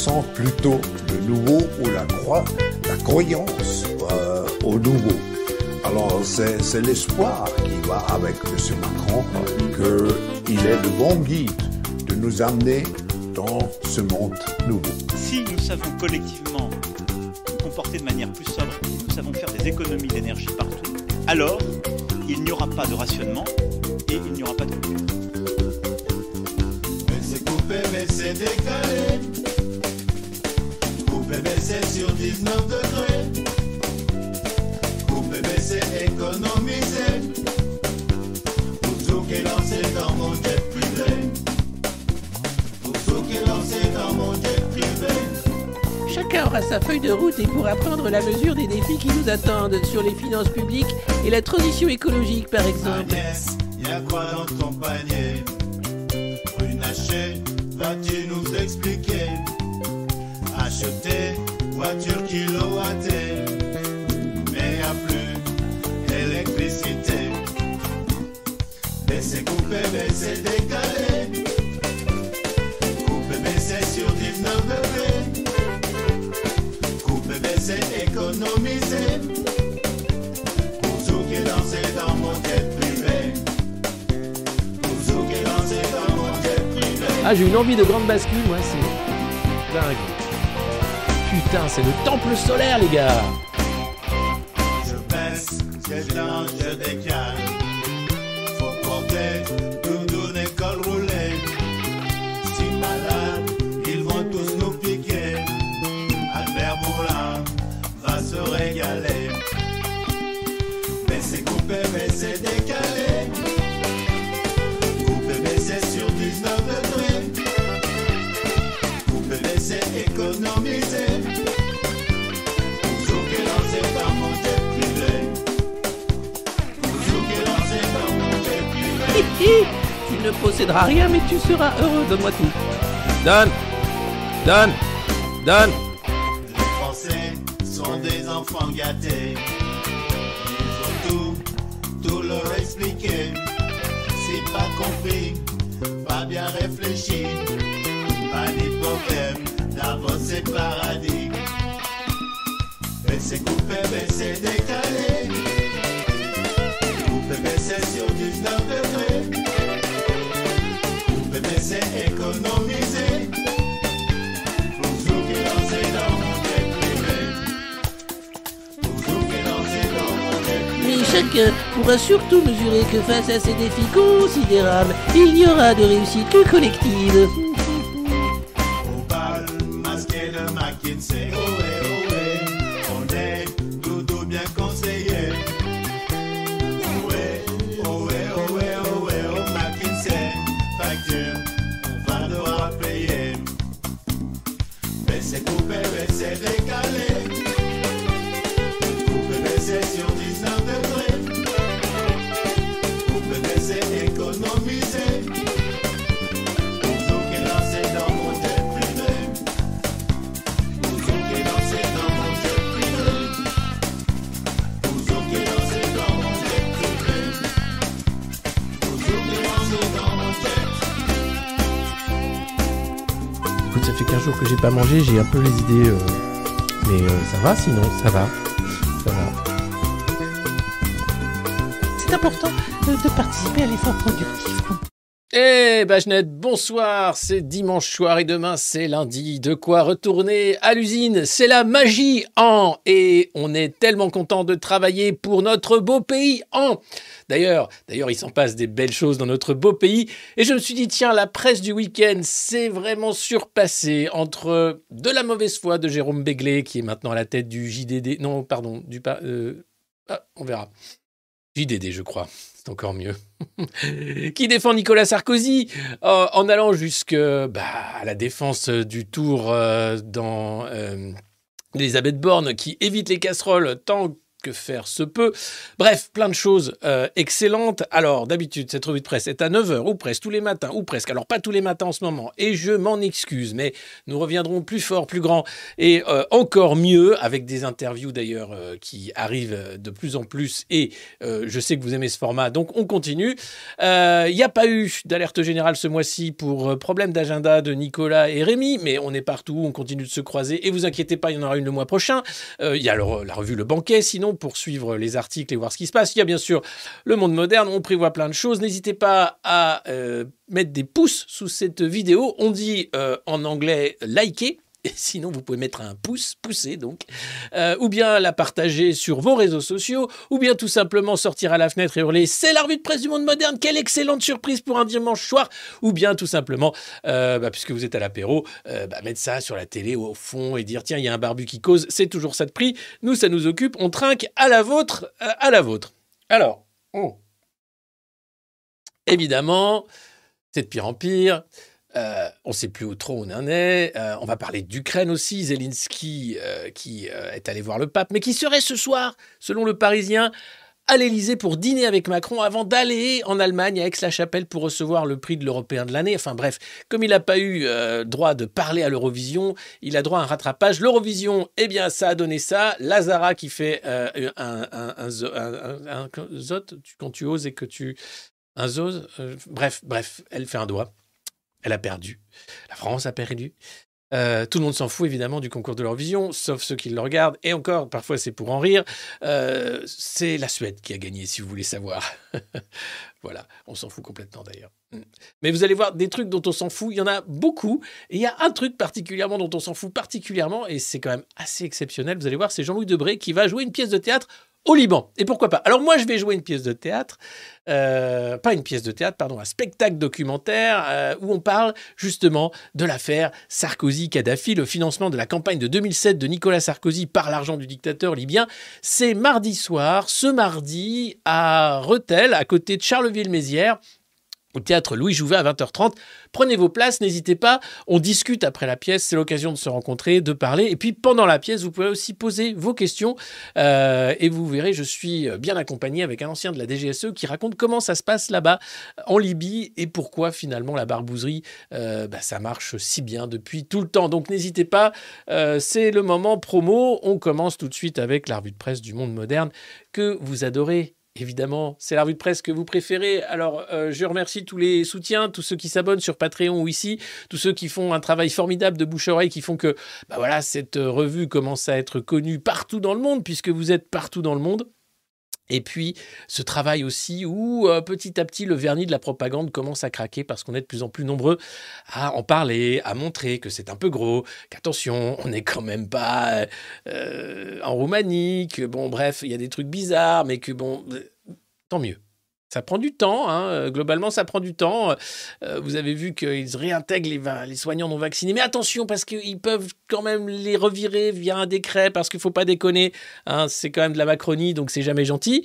sent plutôt le nouveau ou la croyance au nouveau. Alors c'est l'espoir qui va avec M. Macron qu'il est le bon guide de nous amener dans ce monde nouveau. Si nous savons collectivement nous comporter de manière plus sobre, nous savons faire des économies d'énergie partout, alors il n'y aura pas de rationnement et il n'y aura pas de coupure. Mais c'est coupé, mais c'est décalé. Coupé, mais c'est sur 19 degrés. Coupé, mais c'est économisé. Pour tout qui est lancé dans mon jet privé. Pour tout qui est lancé dans mon jet privé. Chacun aura sa feuille de route et pourra prendre la mesure des défis qui nous attendent sur les finances publiques et la transition écologique, par exemple. Agnès, y'a quoi dans ton panier? Runacher, vas-tu nous expliquer? Acheter voiture kilowattée, mais y'a plus électricité. Baisser, couper, baisser, décaler. Couper, baisser sur 19 degrés. Couper, baisser, économiser. Pour tout qui est lancé dans mon jet privé. Pour tout qui est lancé dans mon jet privé. Ah, j'ai une envie de grande bascule, moi, c'est dingue. Putain, c'est le temple solaire, les gars. Je baisse, j'éteins, je décale. Faut porter doudoune et col roulé. Si malade, ils vont tous nous piquer. Albert Moulin va se régaler. Baisser, couper, baisser, décaler. Couper, baisser sur 19 degrés. Couper, baisser, économiser. Pour tout qui est lancé dans mon jet privé. Pour tout qui est lancé dans mon jet privé. Hi, hi. Tu ne posséderas rien, mais tu seras heureux. Donne-moi tout. Donne. Donne. Donne. Les Français sont des enfants gâtés. Il faut tout leur expliquer. Si pas compris, pas bien réfléchi, pas de problème, d'abord c'est paradis. Baisser, couper, baisser, décaler. Couper, baisser sur 19 degrés. Couper, baisser, économiser. Pour tout qui est lancé dans mon jet privé. Pour tout qui est lancé dans mon jet privé. Mais chacun pourra surtout mesurer que face à ces défis considérables, il y aura de réussite que collective. Au bal, masqué de McKinsey, ohé, ohé, on est doudou bien conseillé. Ohé, ohé, ohé, ohé, oh McKinsey, facture, on va devoir payer. Baisser, couper, baisser, décaler. Couper, baisser sur 19 degrés. Couper, baisser, économiser. Pour tout qui est lancé dans mon jet privé. Pour tout qui est lancé dans mon jet privé. Pour tout qui est lancé dans mon jet privé. Pour tout qui est lancé dans mon jet. Écoute, ça fait 15 jours que j'ai pas mangé, j'ai un peu les idées. Mais ça va sinon, ça va. Ça va. C'est important de participer à l'effort productif. Eh Bagenette, bonsoir, c'est dimanche soir et demain c'est lundi, de quoi retourner à l'usine, c'est la magie et on est tellement content de travailler pour notre beau pays D'ailleurs, il s'en passe des belles choses dans notre beau pays et je me suis dit tiens, la presse du week-end s'est vraiment surpassée entre de la mauvaise foi de Jérôme Béglé qui est maintenant à la tête du JDD, non pardon, on verra, JDD je crois. C'est encore mieux. Qui défend Nicolas Sarkozy en allant jusqu'à la défense du tour dans Elisabeth Borne, qui évite les casseroles tant que faire se peut. Bref, plein de choses excellentes. Alors, d'habitude, cette revue de presse est à 9h, ou presque, tous les matins, ou presque. Alors, pas tous les matins en ce moment, et je m'en excuse, mais nous reviendrons plus fort, plus grand, et encore mieux, avec des interviews d'ailleurs qui arrivent de plus en plus, et je sais que vous aimez ce format, donc on continue. Il n'y a pas eu d'alerte générale ce mois-ci pour problème d'agenda de Nicolas et Rémi, mais on est partout, on continue de se croiser, et vous inquiétez pas, il y en aura une le mois prochain. Il y a la revue Le Banquet, sinon, pour suivre les articles et voir ce qui se passe. Il y a bien sûr Le Monde Moderne, on prévoit plein de choses. N'hésitez pas à mettre des pouces sous cette vidéo. On dit en anglais « liker ». Et sinon, vous pouvez mettre un pouce, pousser donc, ou bien la partager sur vos réseaux sociaux, ou bien tout simplement sortir à la fenêtre et hurler « C'est la revue de presse du Monde Moderne, quelle excellente surprise pour un dimanche soir !» Ou bien tout simplement, puisque vous êtes à l'apéro, mettre ça sur la télé au fond et dire « Tiens, il y a un barbu qui cause, c'est toujours ça de prix, nous ça nous occupe, on trinque à la vôtre, à la vôtre. » Alors, évidemment, c'est de pire en pire. On ne sait plus où trop on en est. On va parler d'Ukraine aussi. Zelensky qui est allé voir le pape, mais qui serait ce soir, selon le Parisien, à l'Élysée pour dîner avec Macron avant d'aller en Allemagne à Aix-la-Chapelle pour recevoir le prix de l'Européen de l'année. Enfin bref, comme il n'a pas eu droit de parler à l'Eurovision, il a droit à un rattrapage. L'Eurovision, eh bien, ça a donné ça. Lazara qui fait un zot, quand tu oses et que tu... Un zose, bref, elle fait un doigt. Elle a perdu. La France a perdu. Tout le monde s'en fout évidemment du concours de l'Eurovision, sauf ceux qui le regardent. Et encore, parfois c'est pour en rire. C'est la Suède qui a gagné, si vous voulez savoir. Voilà, on s'en fout complètement d'ailleurs. Mais vous allez voir, des trucs dont on s'en fout, il y en a beaucoup. Et il y a un truc particulièrement dont on s'en fout particulièrement, et c'est quand même assez exceptionnel. Vous allez voir, c'est Jean-Louis Debré qui va jouer une pièce de théâtre au Liban. Et pourquoi pas? Alors moi, je vais jouer une pièce de théâtre, pas une pièce de théâtre, pardon, un spectacle documentaire où on parle justement de l'affaire Sarkozy-Kadhafi, le financement de la campagne de 2007 de Nicolas Sarkozy par l'argent du dictateur libyen. C'est mardi soir, ce mardi, à Rethel, à côté de Charleville-Mézières, au théâtre Louis Jouvet à 20h30. Prenez vos places, n'hésitez pas. On discute après la pièce, c'est l'occasion de se rencontrer, de parler. Et puis pendant la pièce, vous pouvez aussi poser vos questions. Et vous verrez, je suis bien accompagné avec un ancien de la DGSE qui raconte comment ça se passe là-bas en Libye et pourquoi finalement la barbouzerie, ça marche si bien depuis tout le temps. Donc n'hésitez pas, c'est le moment promo. On commence tout de suite avec la revue de presse du Monde Moderne que vous adorez. Évidemment, c'est la revue de presse que vous préférez. Alors, je remercie tous les soutiens, tous ceux qui s'abonnent sur Patreon ou ici, tous ceux qui font un travail formidable de bouche-oreille, qui font que cette revue commence à être connue partout dans le monde, puisque vous êtes partout dans le monde. Et puis, ce travail aussi où, petit à petit, le vernis de la propagande commence à craquer parce qu'on est de plus en plus nombreux à en parler, à montrer que c'est un peu gros, qu'attention, on n'est quand même pas en Roumanie, que bref, il y a des trucs bizarres, mais que tant mieux. Ça prend du temps, hein. Globalement, ça prend du temps. Vous avez vu qu'ils réintègrent les soignants non vaccinés. Mais attention, parce qu'ils peuvent quand même les revirer via un décret, parce qu'il ne faut pas déconner. Hein, c'est quand même de la Macronie, donc c'est jamais gentil.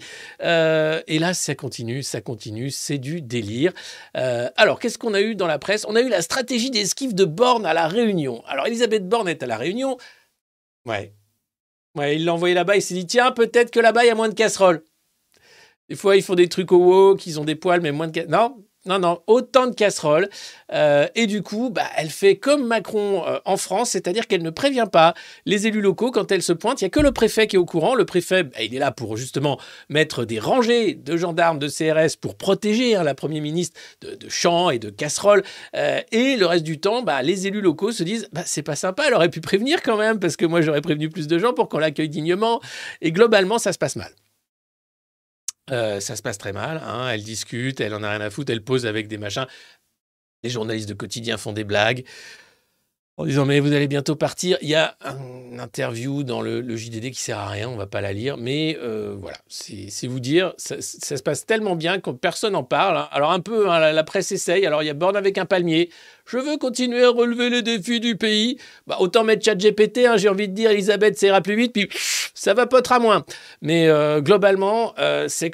Et là, ça continue, c'est du délire. Alors, qu'est-ce qu'on a eu dans la presse? On a eu la stratégie d'esquive de Borne à La Réunion. Alors, Elisabeth Borne est à La Réunion. Ouais, il l'a envoyé là-bas, il s'est dit, tiens, peut-être que là-bas, il y a moins de casseroles. Des fois, ils font des trucs au wok, ils ont des poils, mais moins de casseroles. Non, autant de casseroles. Et du coup, elle fait comme Macron en France, c'est-à-dire qu'elle ne prévient pas les élus locaux quand elle se pointe. Il n'y a que le préfet qui est au courant. Le préfet, il est là pour justement mettre des rangées de gendarmes, de CRS pour protéger la Première ministre de champs et de casseroles. Et le reste du temps, les élus locaux se disent c'est pas sympa, elle aurait pu prévenir quand même, parce que moi, j'aurais prévenu plus de gens pour qu'on l'accueille dignement. Et globalement, ça se passe mal. Ça se passe très mal, hein. Elle discute, elle en a rien à foutre, elle pose avec des machins. Les journalistes de quotidien font des blagues en disant mais vous allez bientôt partir. Il y a une interview dans le JDD qui sert à rien, on va pas la lire, mais voilà, c'est vous dire, ça se passe tellement bien que personne n'en parle. Hein. Alors un peu, la presse essaye. Alors il y a Borne avec un palmier. Je veux continuer à relever les défis du pays. Autant mettre ChatGPT, j'ai envie de dire, Elisabeth, ça ira plus vite, puis ça vapotera moins. Mais globalement, c'est quand même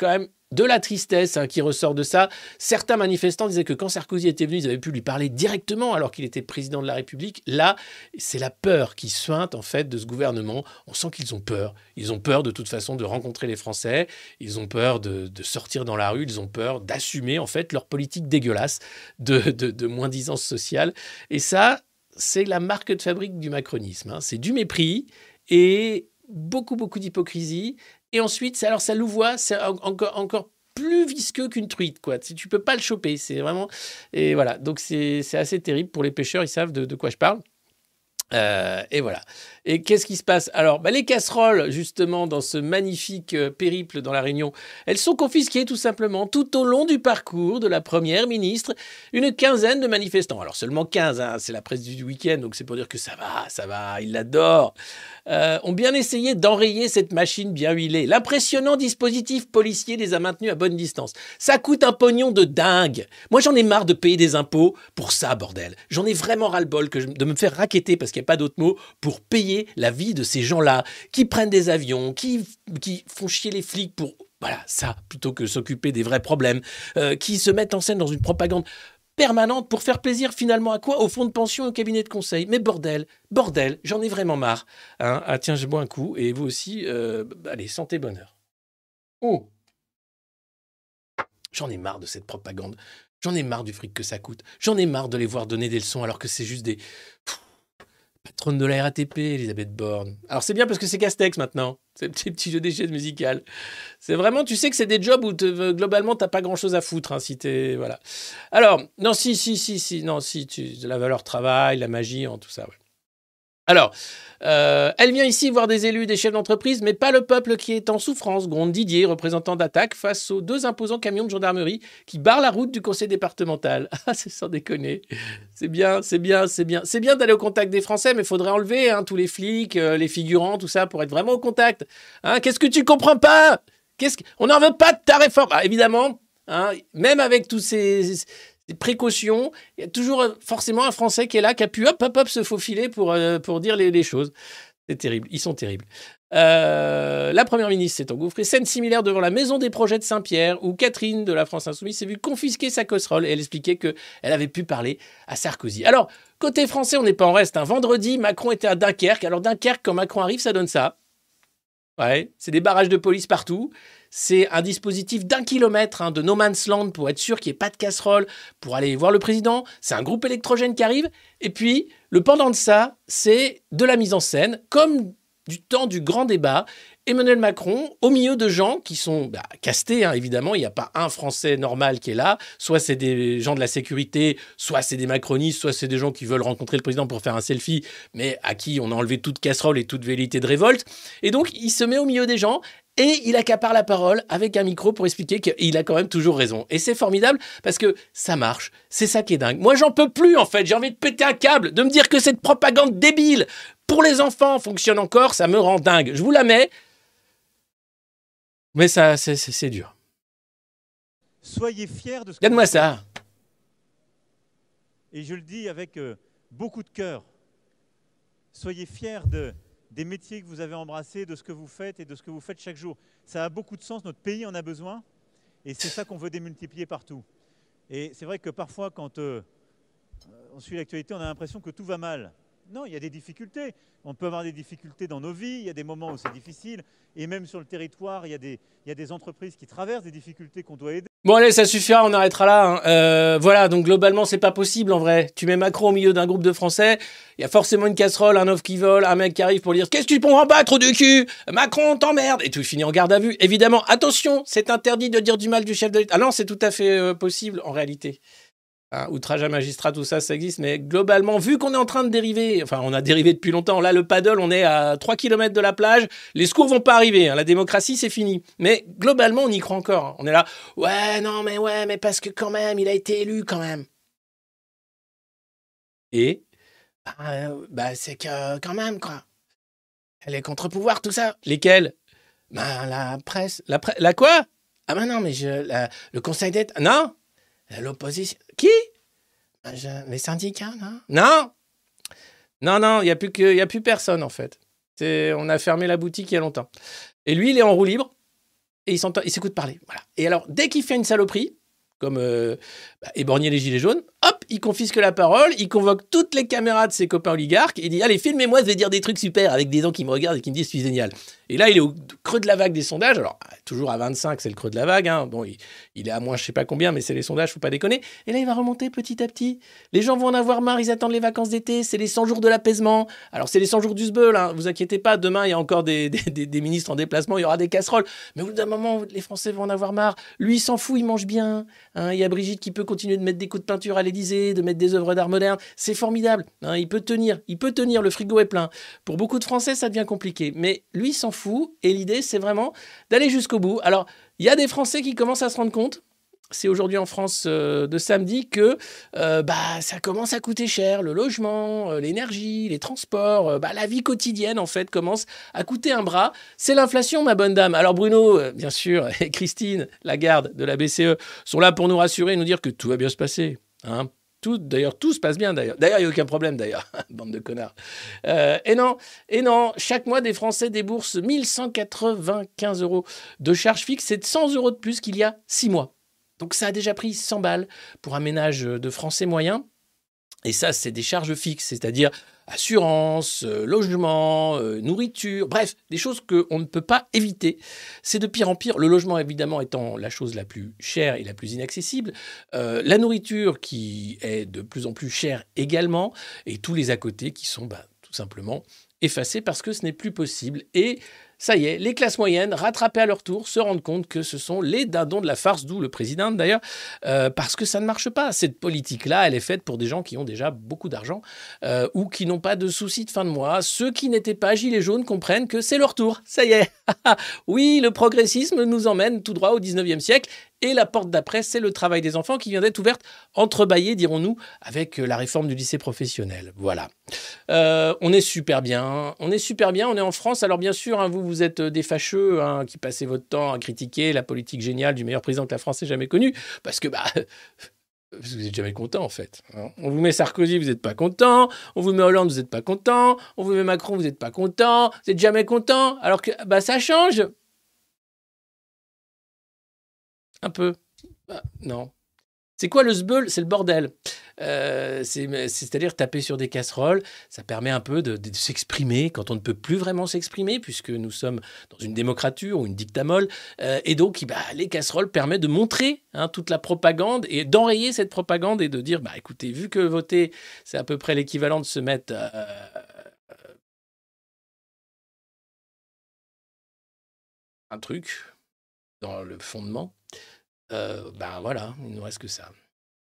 de la tristesse qui ressort de ça. Certains manifestants disaient que quand Sarkozy était venu, ils avaient pu lui parler directement alors qu'il était président de la République. Là, c'est la peur qui suinte en fait de ce gouvernement. On sent qu'ils ont peur. Ils ont peur de toute façon de rencontrer les Français. Ils ont peur de sortir dans la rue. Ils ont peur d'assumer en fait leur politique dégueulasse de moins-disance sociale. Et ça, c'est la marque de fabrique du macronisme. C'est du mépris et beaucoup d'hypocrisie. Et ensuite, ça louvoie, c'est encore plus visqueux qu'une truite, quoi. Tu peux pas le choper, c'est vraiment... Et voilà, donc c'est assez terrible pour les pêcheurs, ils savent de quoi je parle. Et voilà. Et qu'est-ce qui se passe? Alors, les casseroles, justement, dans ce magnifique périple dans la Réunion, elles sont confisquées tout simplement tout au long du parcours de la première ministre. Une quinzaine de manifestants. Alors, seulement 15, c'est la presse du week-end, donc c'est pour dire que ça va, ils l'adorent. Ont bien essayé d'enrayer cette machine bien huilée. L'impressionnant dispositif policier les a maintenus à bonne distance. Ça coûte un pognon de dingue. Moi, j'en ai marre de payer des impôts pour ça, bordel. J'en ai vraiment ras-le-bol de me faire racketter, parce qu'il n'y a pas d'autre mot, pour payer la vie de ces gens-là, qui prennent des avions, qui font chier les flics pour... Voilà, ça, plutôt que s'occuper des vrais problèmes, qui se mettent en scène dans une propagande permanente pour faire plaisir finalement à quoi? Au fonds de pension et au cabinet de conseil. Mais bordel, j'en ai vraiment marre. Ah tiens, je bois un coup, et vous aussi, allez, santé, bonheur. Oh, j'en ai marre de cette propagande. J'en ai marre du fric que ça coûte. J'en ai marre de les voir donner des leçons alors que c'est juste des... patronne de la RATP, Elisabeth Borne. Alors c'est bien parce que c'est Castex maintenant. C'est le petit jeu des chaises musicales. C'est vraiment, tu sais que c'est des jobs où globalement t'as pas grand chose à foutre, si t'es... Voilà. Alors, non, la valeur travail, la magie, tout ça, ouais. Alors, elle vient ici voir des élus, des chefs d'entreprise, mais pas le peuple qui est en souffrance, gronde Didier, représentant d'Attaque, face aux 2 imposants camions de gendarmerie qui barrent la route du conseil départemental. Ah, c'est sans déconner. C'est bien d'aller au contact des Français, mais il faudrait enlever tous les flics, les figurants, tout ça, pour être vraiment au contact. Qu'est-ce que tu comprends pas? On n'en veut pas de ta réforme. Ah, évidemment, même avec tous ces précautions, il y a toujours forcément un Français qui est là, qui a pu hop se faufiler pour dire les choses. C'est terrible, ils sont terribles. La première ministre s'est engouffrée. Scène similaire devant la maison des projets de Saint-Pierre, où Catherine de la France Insoumise s'est vue confisquer sa casserole et elle expliquait qu'elle avait pu parler à Sarkozy. Alors, côté français, on n'est pas en reste. Vendredi, Macron était à Dunkerque. Alors Dunkerque, quand Macron arrive, ça donne ça. Ouais, c'est des barrages de police partout. C'est un dispositif d'1 kilomètre de no man's land pour être sûr qu'il n'y ait pas de casserole, pour aller voir le président. C'est un groupe électrogène qui arrive. Et puis, le pendant de ça, c'est de la mise en scène, comme du temps du grand débat. Emmanuel Macron, au milieu de gens qui sont castés, évidemment. Il n'y a pas un Français normal qui est là. Soit c'est des gens de la sécurité, soit c'est des macronistes, soit c'est des gens qui veulent rencontrer le président pour faire un selfie, mais à qui on a enlevé toute casserole et toute velléité de révolte. Et donc, il se met au milieu des gens et il accapare la parole avec un micro pour expliquer qu'il a quand même toujours raison. Et c'est formidable parce que ça marche. C'est ça qui est dingue. Moi, j'en peux plus, en fait. J'ai envie de péter un câble, de me dire que cette propagande débile pour les enfants fonctionne encore. Ça me rend dingue. Je vous la mets. Mais ça, c'est dur. Soyez fiers de ce que Regarde-moi vous faites. ça. Et je le dis avec beaucoup de cœur. Soyez fiers des métiers que vous avez embrassés, de ce que vous faites et de ce que vous faites chaque jour. Ça a beaucoup de sens, notre pays en a besoin et c'est ça qu'on veut démultiplier partout. Et c'est vrai que parfois, quand on suit l'actualité, on a l'impression que tout va mal. Non, il y a des difficultés. On peut avoir des difficultés dans nos vies, il y a des moments où c'est difficile. Et même sur le territoire, il y a des entreprises qui traversent des difficultés qu'on doit aider. Bon allez, ça suffira, on arrêtera là. Voilà, donc globalement, c'est pas possible en vrai. Tu mets Macron au milieu d'un groupe de Français, il y a forcément une casserole, un œuf qui vole, un mec qui arrive pour dire « Qu'est-ce que tu prends pas, trou du cul? Macron, t'emmerde !» Et tout finit en garde à vue. Évidemment, attention, c'est interdit de dire du mal du chef de l'État. Ah non, c'est tout à fait possible en réalité. Outrage à magistrat, tout ça, ça existe. Mais globalement, vu qu'on est en train de dériver, enfin, on a dérivé depuis longtemps. Là, le paddle, on est à 3 km de la plage. Les secours vont pas arriver. La démocratie, c'est fini. Mais globalement, on y croit encore. On est là. Ouais, mais parce que quand même, il a été élu quand même. Et c'est que quand même, quoi. Les contre-pouvoirs, tout ça. Lesquels? La presse. La quoi? Ah non, mais le Conseil d'État. Non. L'opposition. Qui? Les syndicats, non? Non, il n'y a plus personne, en fait. On a fermé la boutique il y a longtemps. Et lui, il est en roue libre. et il s'écoute parler. Voilà. Et alors, dès qu'il fait une saloperie, comme éborgner les gilets jaunes, hop, il confisque la parole, il convoque toutes les caméras de ses copains oligarques, et il dit « Allez, filmez-moi, je vais dire des trucs super » avec des gens qui me regardent et qui me disent « Je suis génial ». Et là, il est au creux de la vague des sondages. Alors, toujours à 25, c'est le creux de la vague. Hein. Bon, il est à moins je sais pas combien, mais c'est les sondages, faut pas déconner. Et là, il va remonter petit à petit. Les gens vont en avoir marre, ils attendent les vacances d'été. C'est les 100 jours de l'apaisement. Alors, c'est les 100 jours du sbeul, hein. Vous inquiétez pas, demain, il y a encore des ministres en déplacement, il y aura des casseroles. Mais au bout d'un moment, les Français vont en avoir marre. Lui, il s'en fout, il mange bien. Hein. Il y a Brigitte qui peut continuer de mettre des coups de peinture à l'Élysée, de mettre des œuvres d'art moderne. C'est formidable. Hein. Il peut tenir, le frigo est plein. Pour beaucoup de Français, ça devient compliqué. Mais lui, il s'en fout. Et l'idée, c'est vraiment d'aller jusqu'au bout. Alors, il y a des Français qui commencent à se rendre compte, c'est aujourd'hui en France de samedi, que ça commence à coûter cher. Le logement, l'énergie, les transports, la vie quotidienne, en fait, commence à coûter un bras. C'est l'inflation, ma bonne dame. Alors Bruno, bien sûr, et Christine Lagarde de la BCE sont là pour nous rassurer et nous dire que tout va bien se passer. Hein. D'ailleurs, tout se passe bien, d'ailleurs. D'ailleurs, il n'y a aucun problème, d'ailleurs. Bande de connards. Et non, chaque mois, des Français déboursent 1195 € de charges fixes. C'est 100 € de plus qu'il y a 6 mois. Donc, ça a déjà pris 100 balles pour un ménage de Français moyen. Et ça, c'est des charges fixes, c'est-à-dire assurance, logement, nourriture, bref, des choses qu'on ne peut pas éviter. C'est de pire en pire, le logement évidemment étant la chose la plus chère et la plus inaccessible, la nourriture qui est de plus en plus chère également, et tous les à côté qui sont tout simplement effacés parce que ce n'est plus possible. Et ça y est, les classes moyennes, rattrapées à leur tour, se rendent compte que ce sont les dindons de la farce, d'où le président d'ailleurs, parce que ça ne marche pas. Cette politique-là, elle est faite pour des gens qui ont déjà beaucoup d'argent ou qui n'ont pas de soucis de fin de mois. Ceux qui n'étaient pas gilets jaunes comprennent que c'est leur tour. Ça y est. Oui, le progressisme nous emmène tout droit au 19e siècle. Et la porte d'après, c'est le travail des enfants qui vient d'être ouverte, entrebâillée, dirons-nous, avec la réforme du lycée professionnel. Voilà. On est super bien. On est en France. Alors bien sûr, hein, vous êtes des fâcheux qui passez votre temps à critiquer la politique géniale du meilleur président que la France ait jamais connu. Parce que vous n'êtes jamais content, en fait. Hein. On vous met Sarkozy, vous n'êtes pas content. On vous met Hollande, vous n'êtes pas content. On vous met Macron, vous n'êtes pas content. Vous n'êtes jamais content. Alors que ça change. Un peu. Non. C'est quoi le sbeul? C'est le bordel. C'est-à-dire taper sur des casseroles. Ça permet un peu de s'exprimer quand on ne peut plus vraiment s'exprimer, puisque nous sommes dans une démocrature ou une dictamole. Et donc, les casseroles permettent de montrer toute la propagande et d'enrayer cette propagande et de dire, écoutez, vu que voter, c'est à peu près l'équivalent de se mettre un truc dans le fondement, voilà, il ne nous reste que ça.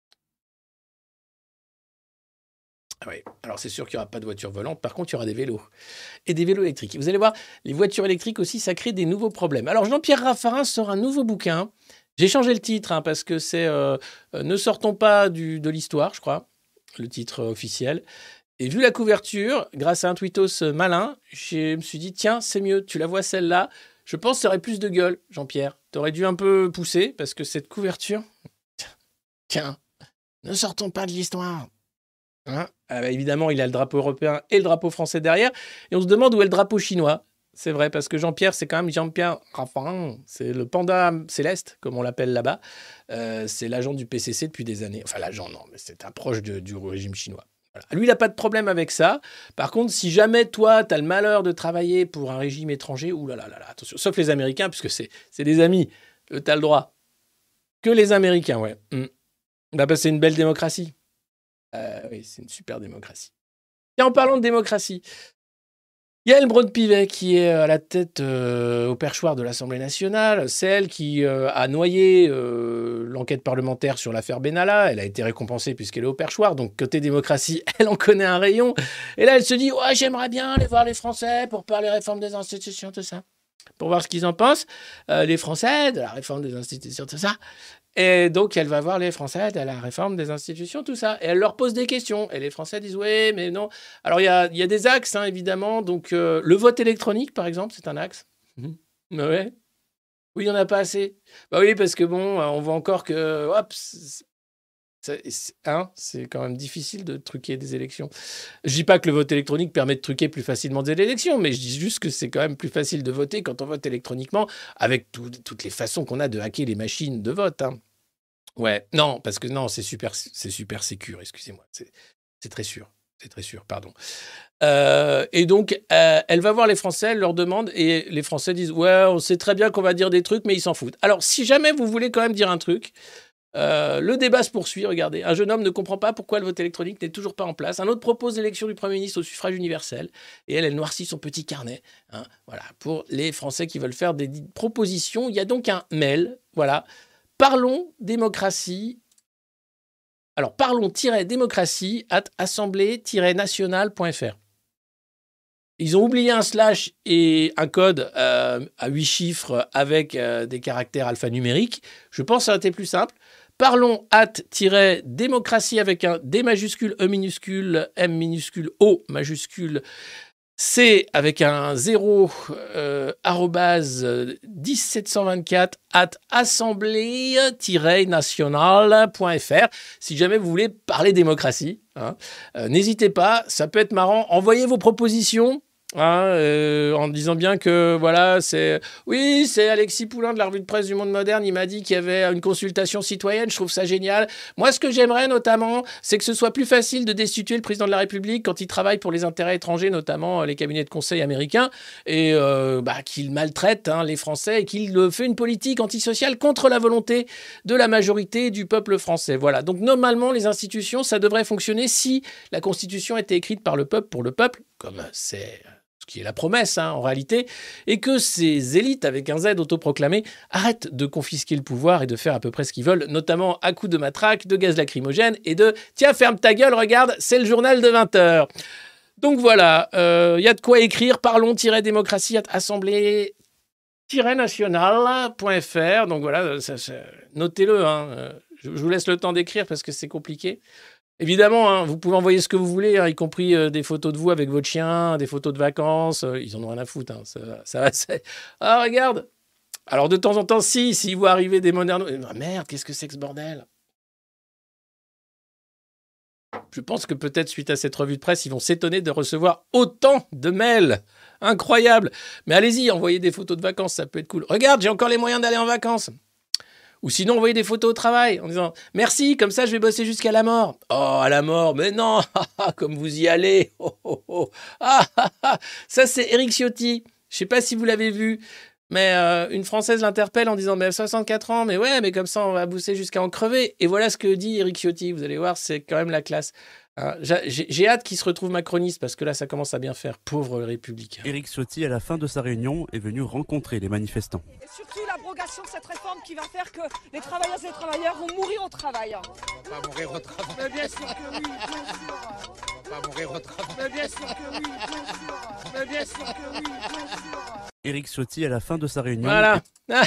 Ah oui, alors c'est sûr qu'il n'y aura pas de voitures volantes, par contre il y aura des vélos, et des vélos électriques. Vous allez voir, les voitures électriques aussi, ça crée des nouveaux problèmes. Alors Jean-Pierre Raffarin sort un nouveau bouquin, j'ai changé le titre, parce que c'est « Ne sortons pas de l'histoire », je crois, le titre officiel. Et vu la couverture, grâce à un tweetos malin, je me suis dit, tiens, c'est mieux, tu la vois celle-là. Je pense que ça aurait plus de gueule, Jean-Pierre. T'aurais dû un peu pousser, parce que cette couverture... Tiens, ne sortons pas de l'histoire. Hein? Évidemment, il a le drapeau européen et le drapeau français derrière. Et on se demande où est le drapeau chinois. C'est vrai, parce que Jean-Pierre, c'est quand même Jean-Pierre Raffarin. C'est le panda céleste, comme on l'appelle là-bas. C'est l'agent du PCC depuis des années. Enfin, l'agent, non, mais c'est un proche du régime chinois. Voilà. Lui, il n'a pas de problème avec ça. Par contre, si jamais toi, tu as le malheur de travailler pour un régime étranger, attention, sauf les Américains, puisque c'est des amis, tu as le droit. Que les Américains, ouais. C'est une belle démocratie. Oui, c'est une super démocratie. Et en parlant de démocratie, Yael Braun-Pivet qui est à la tête au perchoir de l'Assemblée nationale, celle qui a noyé l'enquête parlementaire sur l'affaire Benalla. Elle a été récompensée puisqu'elle est au perchoir, donc côté démocratie, elle en connaît un rayon. Et là, elle se dit « Ouais, j'aimerais bien aller voir les Français pour parler réforme des institutions, tout ça. » Pour voir ce qu'ils en pensent, les Français, de la réforme des institutions, tout ça. Et donc, elle va voir les Français de la réforme des institutions, tout ça. Et elle leur pose des questions. Et les Français disent « Oui, mais non. » Alors, il y a des axes, évidemment. Donc, le vote électronique, par exemple, c'est un axe. Ouais. Oui, il n'y en a pas assez. Oui, parce que on voit encore que... Hop, C'est quand même difficile de truquer des élections. Je dis pas que le vote électronique permet de truquer plus facilement des élections, mais je dis juste que c'est quand même plus facile de voter quand on vote électroniquement, avec toutes les façons qu'on a de hacker les machines de vote. Hein. Ouais, non, parce que non, c'est super sécure, excusez-moi. C'est très sûr. C'est très sûr, pardon. Et donc, elle va voir les Français, elle leur demande, et les Français disent « Ouais, on sait très bien qu'on va dire des trucs, mais ils s'en foutent. » Alors, si jamais vous voulez quand même dire un truc, le débat se poursuit, regardez. Un jeune homme ne comprend pas pourquoi le vote électronique n'est toujours pas en place. Un autre propose l'élection du Premier ministre au suffrage universel. Et elle noircit son petit carnet. Hein, voilà, pour les Français qui veulent faire des propositions. Il y a donc un mail, voilà. Parlons démocratie. Alors, parlons-démocratie@assemblée-nationale.fr. Ils ont oublié un slash et un code à 8 chiffres avec des caractères alphanumériques. Je pense que ça aurait été plus simple. Parlons @démocratie avec un D majuscule, E minuscule, M minuscule, O majuscule, C avec un 0, arrobase 1724 @assemblée-nationale.fr. Si jamais vous voulez parler démocratie, hein, n'hésitez pas, ça peut être marrant. Envoyez vos propositions. En disant bien que voilà, c'est Alexis Poulain de la revue de presse du Monde Moderne, il m'a dit qu'il y avait une consultation citoyenne, je trouve ça génial. Moi, ce que j'aimerais notamment, c'est que ce soit plus facile de destituer le président de la République quand il travaille pour les intérêts étrangers, notamment les cabinets de conseil américains, et qu'il maltraite les Français et qu'il fait une politique antisociale contre la volonté de la majorité du peuple français. Voilà, donc normalement, les institutions, ça devrait fonctionner si la Constitution était écrite par le peuple, pour le peuple, comme c'est ce qui est la promesse en réalité, et que ces élites avec un Z autoproclamé arrêtent de confisquer le pouvoir et de faire à peu près ce qu'ils veulent, notamment à coups de matraque, de gaz lacrymogène et de « Tiens, ferme ta gueule, regarde, c'est le journal de 20h ». Donc voilà, y a de quoi écrire, parlons-démocratie@assemblée-nationale.fr. Donc voilà, notez-le, je vous laisse le temps d'écrire parce que c'est compliqué. Évidemment, vous pouvez envoyer ce que vous voulez, y compris des photos de vous avec votre chien, des photos de vacances. Ils en ont rien à foutre. Ah, regarde. Alors, de temps en temps, si vous arrivez des modernes... Ah, merde, qu'est-ce que c'est que ce bordel? Je pense que peut-être, suite à cette revue de presse, ils vont s'étonner de recevoir autant de mails. Incroyable. Mais allez-y, envoyez des photos de vacances, ça peut être cool. Regarde, j'ai encore les moyens d'aller en vacances. Ou sinon, envoyer des photos au travail en disant « Merci, comme ça, je vais bosser jusqu'à la mort. » Oh, à la mort, mais non, comme vous y allez. Ça, c'est Éric Ciotti. Je ne sais pas si vous l'avez vu, mais une Française l'interpelle en disant « Mais 64 ans, mais ouais, mais comme ça, on va bosser jusqu'à en crever. » Et voilà ce que dit Éric Ciotti. Vous allez voir, c'est quand même la classe. J'ai hâte qu'il se retrouve macroniste parce que là, ça commence à bien faire. Pauvre républicain. Éric Ciotti, à la fin de sa réunion, est venu rencontrer les manifestants. Et surtout l'abrogation de cette réforme qui va faire que les travailleuses et les travailleurs vont mourir au travail. Pas mourir au travail. Mais bien sûr que oui, bien sûr. Pas mourir au travail. Mais bien sûr que oui, bien sûr. Mais bien sûr que oui, bien sûr. Éric Ciotti, à la fin de sa réunion... Voilà.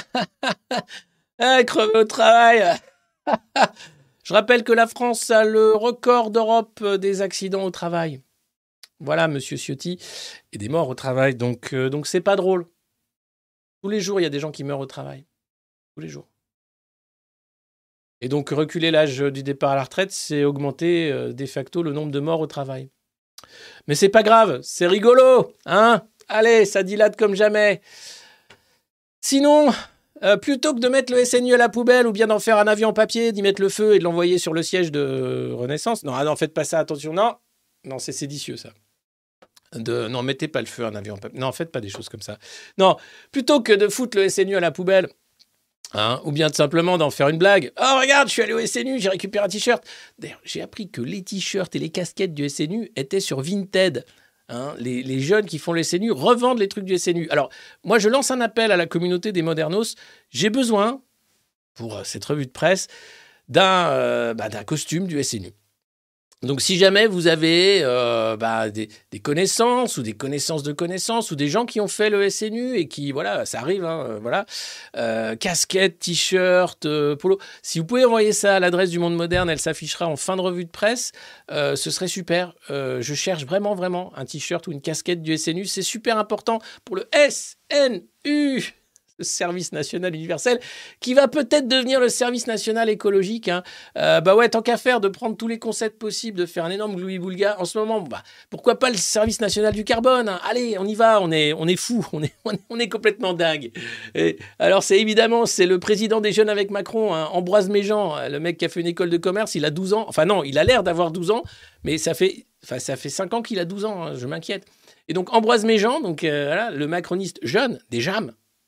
Crever au travail. Je rappelle que la France a le record d'Europe des accidents au travail. Voilà, monsieur Ciotti, et des morts au travail. Donc c'est pas drôle. Tous les jours, il y a des gens qui meurent au travail. Tous les jours. Et donc, reculer l'âge du départ à la retraite, c'est augmenter de facto le nombre de morts au travail. Mais c'est pas grave, c'est rigolo, hein ? Allez, ça dilate comme jamais. Sinon... plutôt que de mettre le SNU à la poubelle ou bien d'en faire un avion en papier, d'y mettre le feu et de l'envoyer sur le siège de Renaissance. Non, faites pas ça, attention. Non, c'est séditieux, ça. Non, mettez pas le feu à un avion en papier. Non, faites pas des choses comme ça. Non, plutôt que de foutre le SNU à la poubelle, ou bien tout simplement d'en faire une blague. Oh, regarde, je suis allé au SNU, j'ai récupéré un t-shirt. D'ailleurs, j'ai appris que les t-shirts et les casquettes du SNU étaient sur Vinted. Les jeunes qui font les SNU revendent les trucs du SNU. Alors, moi, je lance un appel à la communauté des modernos. J'ai besoin, pour cette revue de presse, d'un costume du SNU. Donc, si jamais vous avez des connaissances ou des connaissances de connaissances ou des gens qui ont fait le SNU et qui, voilà, ça arrive, casquette, t-shirt, polo. Si vous pouvez envoyer ça à l'adresse du Monde Moderne, elle s'affichera en fin de revue de presse. Ce serait super. Je cherche vraiment un t-shirt ou une casquette du SNU. C'est super important pour le SNU. Le service national universel, qui va peut-être devenir le service national écologique. Hein. Bah ouais, tant qu'à faire, de prendre tous les concepts possibles, de faire un énorme gloubi-boulga. En ce moment, bah, pourquoi pas le service national du carbone, hein. Allez, on y va, on est fous, on est complètement dingue. Et alors, c'est le président des Jeunes avec Macron, hein, Ambroise Méjean, le mec qui a fait une école de commerce, il a 12 ans. Enfin non, il a l'air d'avoir 12 ans, mais ça fait 5 ans qu'il a 12 ans, hein, je m'inquiète. Et donc, Ambroise Méjean, donc, voilà, le macroniste jeune, des JAM,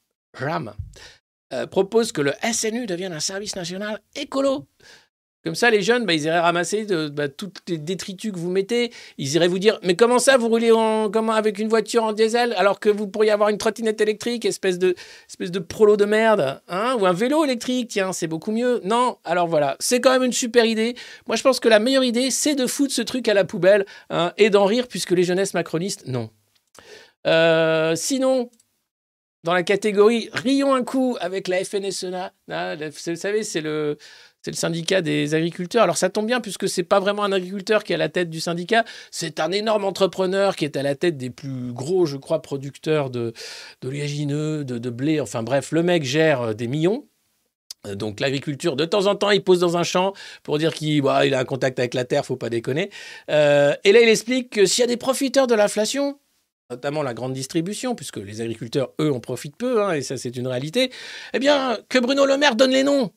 propose que le SNU devienne un service national écolo. Comme ça, les jeunes, ils iraient ramasser toutes les détritus que vous mettez. Ils iraient vous dire, mais comment ça, vous roulez avec une voiture en diesel alors que vous pourriez avoir une trottinette électrique, espèce de prolo de merde, hein, ou un vélo électrique, tiens, c'est beaucoup mieux. Non, alors voilà, c'est quand même une super idée. Moi, je pense que la meilleure idée, c'est de foutre ce truc à la poubelle, hein, et d'en rire, puisque les jeunesses macronistes, non. Sinon... Dans la catégorie rions un coup avec la FNSEA, vous savez, c'est le syndicat des agriculteurs. Alors ça tombe bien puisque c'est pas vraiment un agriculteur qui est à la tête du syndicat, c'est un énorme entrepreneur qui est à la tête des plus gros, je crois, producteurs d'oléagineux, de blé. Enfin bref, le mec gère des millions. Donc l'agriculture, de temps en temps, il pose dans un champ pour dire qu'il a un contact avec la terre, faut pas déconner. Et là, il explique que s'il y a des profiteurs de l'inflation, notamment la grande distribution, puisque les agriculteurs, eux, en profitent peu, hein, et ça, c'est une réalité, eh bien, que Bruno Le Maire donne les noms.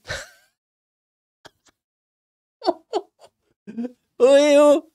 Oh et oh.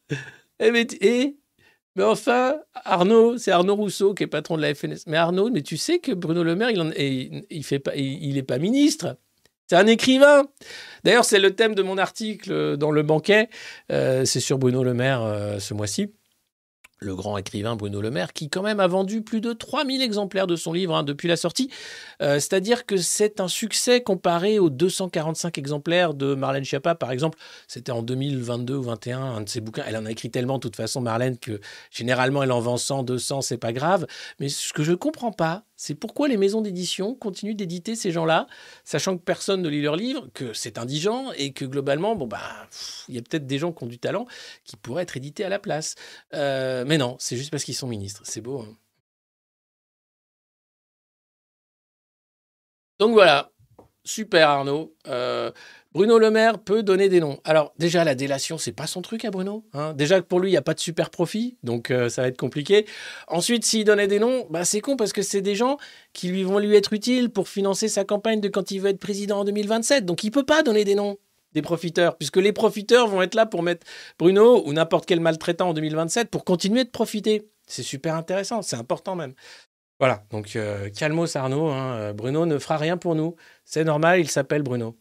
Mais enfin, Arnaud, c'est Arnaud Rousseau qui est patron de la FNS. Mais Arnaud, mais tu sais que Bruno Le Maire, il est pas ministre. C'est un écrivain. D'ailleurs, c'est le thème de mon article dans Le Banquet. C'est sur Bruno Le Maire ce mois-ci. Le grand écrivain Bruno Le Maire, qui quand même a vendu plus de 3000 exemplaires de son livre, hein, depuis la sortie. C'est-à-dire que c'est un succès comparé aux 245 exemplaires de Marlène Schiappa, par exemple. C'était en 2022 ou 2021, un de ses bouquins. Elle en a écrit tellement, de toute façon, Marlène, que généralement, elle en vend 100, 200, c'est pas grave. Mais ce que je ne comprends pas, c'est pourquoi les maisons d'édition continuent d'éditer ces gens-là, sachant que personne ne lit leurs livres, que c'est indigent et que globalement, il y a peut-être des gens qui ont du talent qui pourraient être édités à la place. Mais non, c'est juste parce qu'ils sont ministres. C'est beau, hein. Donc voilà, super Arnaud. Bruno Le Maire peut donner des noms. Alors déjà, la délation, c'est pas son truc à Bruno, hein. Déjà que pour lui, il n'y a pas de super profit, donc ça va être compliqué. Ensuite, s'il donnait des noms, c'est con parce que c'est des gens qui vont lui être utiles pour financer sa campagne de quand il veut être président en 2027. Donc il peut pas donner des noms des profiteurs, puisque les profiteurs vont être là pour mettre Bruno ou n'importe quel maltraitant en 2027 pour continuer de profiter. C'est super intéressant, c'est important même. Voilà, donc calmos Arnaud, hein, Bruno ne fera rien pour nous. C'est normal, il s'appelle Bruno.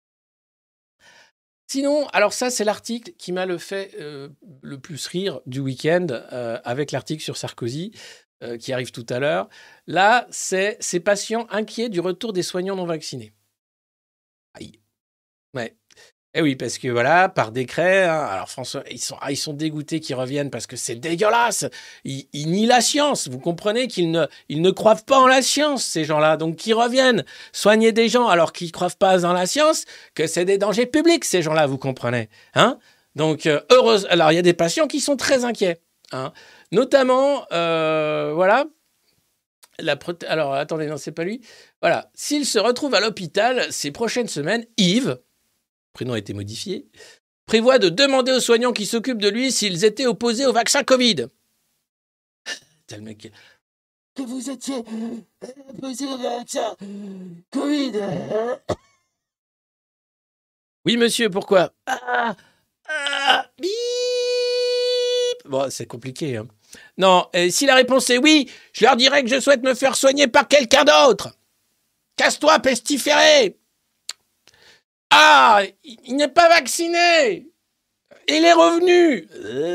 Sinon, alors ça, c'est l'article qui m'a fait le plus rire du week-end, avec l'article sur Sarkozy, qui arrive tout à l'heure. Là, c'est ces patients inquiets du retour des soignants non vaccinés. Aïe. Ouais. Eh oui, parce que voilà, par décret, hein, alors François, ils sont dégoûtés qu'ils reviennent parce que c'est dégueulasse. Ils nient la science. Vous comprenez qu'ils ne croient pas en la science, ces gens-là. Donc, qu'ils reviennent soigner des gens alors qu'ils ne croient pas en la science, que c'est des dangers publics, ces gens-là, vous comprenez, hein? Donc, heureuse. Alors, il y a des patients qui sont très inquiets, hein. Notamment, voilà. Alors, attendez, non, c'est pas lui. Voilà. S'il se retrouve à l'hôpital ces prochaines semaines, Yves, prénom a été modifié, prévoit de demander aux soignants qui s'occupent de lui s'ils étaient opposés au vaccin Covid. T'as le mec que vous étiez opposé au vaccin Covid. Oui, monsieur, pourquoi? Bip. Bon, c'est compliqué, hein. Non, si la réponse est oui, je leur dirais que je souhaite me faire soigner par quelqu'un d'autre. Casse-toi, pestiféré. Ah, il n'est pas vacciné. Il est revenu.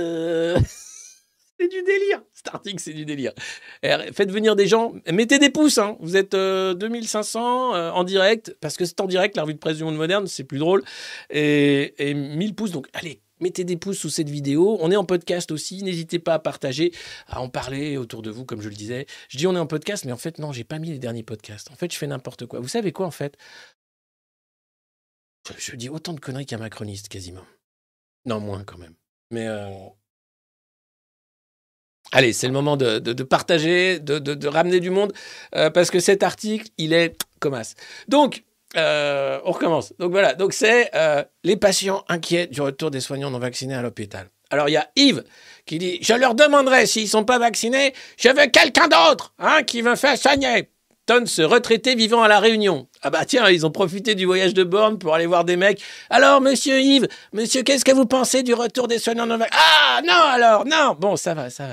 C'est du délire. Cet article, c'est du délire. Faites venir des gens. Mettez des pouces, hein. Vous êtes 2500 en direct, parce que c'est en direct, la revue de presse du Monde Moderne, c'est plus drôle. Et 1000 pouces. Donc, allez, mettez des pouces sous cette vidéo. On est en podcast aussi. N'hésitez pas à partager, à en parler autour de vous, comme je le disais. Je dis on est en podcast, mais en fait, non, j'ai pas mis les derniers podcasts. En fait, je fais n'importe quoi. Vous savez quoi, en fait? Je dis autant de conneries qu'un macroniste, quasiment. Non, moins quand même. Mais Allez, c'est le moment de partager, de ramener du monde, parce que cet article, il est comme as. Donc, on recommence. Donc voilà, donc c'est les patients inquiets du retour des soignants non vaccinés à l'hôpital. Alors, il y a Yves qui dit « Je leur demanderai s'ils ne sont pas vaccinés, je veux quelqu'un d'autre qui me fait soigner !» Tonne ce retraité vivant à La Réunion. Ah bah tiens, ils ont profité du voyage de borne pour aller voir des mecs. « Alors, monsieur Yves, monsieur, qu'est-ce que vous pensez du retour des soignants non vaccinés ?»« Ah, non, alors, non !» Bon, ça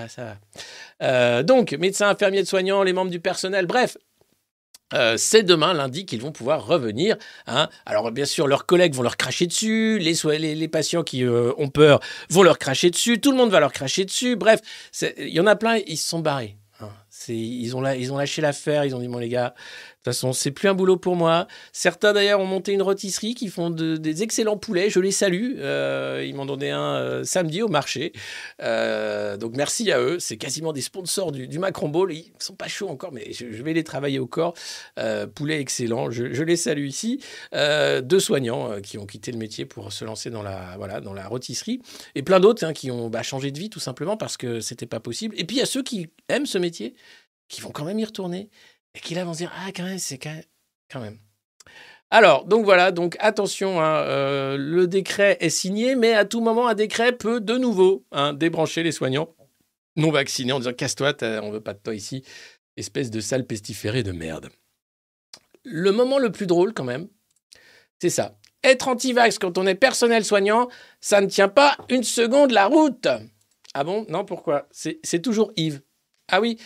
va. Donc, médecins, infirmiers, soignants, les membres du personnel, bref. C'est demain, lundi, qu'ils vont pouvoir revenir. Alors, bien sûr, leurs collègues vont leur cracher dessus, les patients qui ont peur vont leur cracher dessus, tout le monde va leur cracher dessus. Bref, il y en a plein, ils se sont barrés. Ils ont lâché l'affaire, ils ont dit « Bon, les gars, de toute façon, c'est plus un boulot pour moi. » Certains, d'ailleurs, ont monté une rôtisserie qui font des excellents poulets. Je les salue. Ils m'ont donné un samedi au marché. Donc, merci à eux. C'est quasiment des sponsors du Macron Bowl. Ils ne sont pas chauds encore, mais je vais les travailler au corps. Poulet excellent. Je les salue ici. 2 soignants qui ont quitté le métier pour se lancer dans la rôtisserie. Et plein d'autres qui ont changé de vie, tout simplement, parce que ce n'était pas possible. Et puis, il y a ceux qui aiment ce métier, qui vont quand même y retourner. Et qui là vont se dire « Ah, quand même, c'est quand même. » Alors, donc voilà, donc attention, le décret est signé, mais à tout moment, un décret peut de nouveau débrancher les soignants non vaccinés en disant « Casse-toi, on veut pas de toi ici, espèce de sale pestiféré de merde. » Le moment le plus drôle, quand même, c'est ça. Être anti-vax quand on est personnel soignant, ça ne tient pas une seconde la route. Ah bon ? Non, pourquoi ? C'est toujours Yves. Ah oui,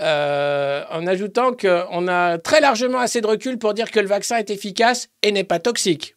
en ajoutant qu'on a très largement assez de recul pour dire que le vaccin est efficace et n'est pas toxique.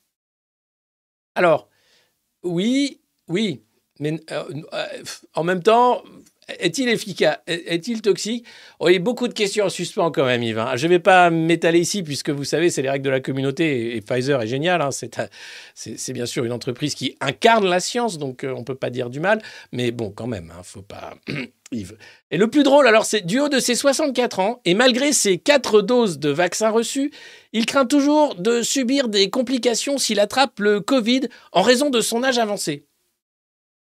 Alors, oui, mais en même temps, est-il efficace ? Est-il toxique ? Il y a beaucoup de questions en suspens quand même, Yves. Je ne vais pas m'étaler ici, puisque vous savez, c'est les règles de la communauté, et Pfizer est génial. C'est bien sûr une entreprise qui incarne la science, donc on ne peut pas dire du mal, mais bon, quand même, faut pas... Yves. Et le plus drôle, alors, c'est du haut de ses 64 ans, et malgré ses 4 doses de vaccin reçues, il craint toujours de subir des complications s'il attrape le Covid en raison de son âge avancé. Pardon ?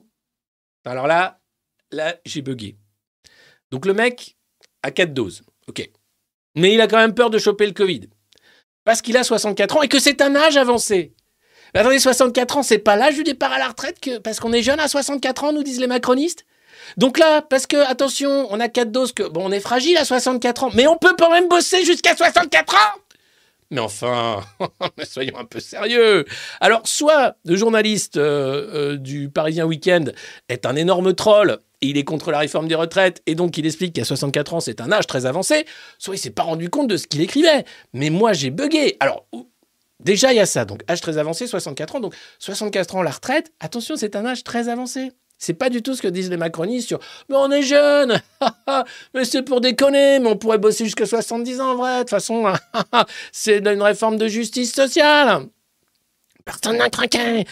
Alors là, j'ai bugué. Donc le mec a 4 doses, ok. Mais il a quand même peur de choper le Covid. Parce qu'il a 64 ans et que c'est un âge avancé. Mais attendez, 64 ans, c'est pas l'âge du départ à la retraite parce qu'on est jeune à 64 ans, nous disent les macronistes. Donc là, parce que, attention, on a 4 doses on est fragile à 64 ans, mais on peut quand même bosser jusqu'à 64 ans. Mais enfin, soyons un peu sérieux. Alors, soit le journaliste du Parisien Week-end est un énorme troll et il est contre la réforme des retraites et donc il explique qu'à 64 ans, c'est un âge très avancé, soit il ne s'est pas rendu compte de ce qu'il écrivait. Mais moi, j'ai bugué. Alors, déjà, il y a ça. Donc, âge très avancé, 64 ans. Donc, 64 ans, la retraite, attention, c'est un âge très avancé. C'est pas du tout ce que disent les macronistes sur « Mais on est jeunes, mais c'est pour déconner, mais on pourrait bosser jusqu'à 70 ans en vrai, de toute façon, c'est une réforme de justice sociale. » Personne n'a craqué.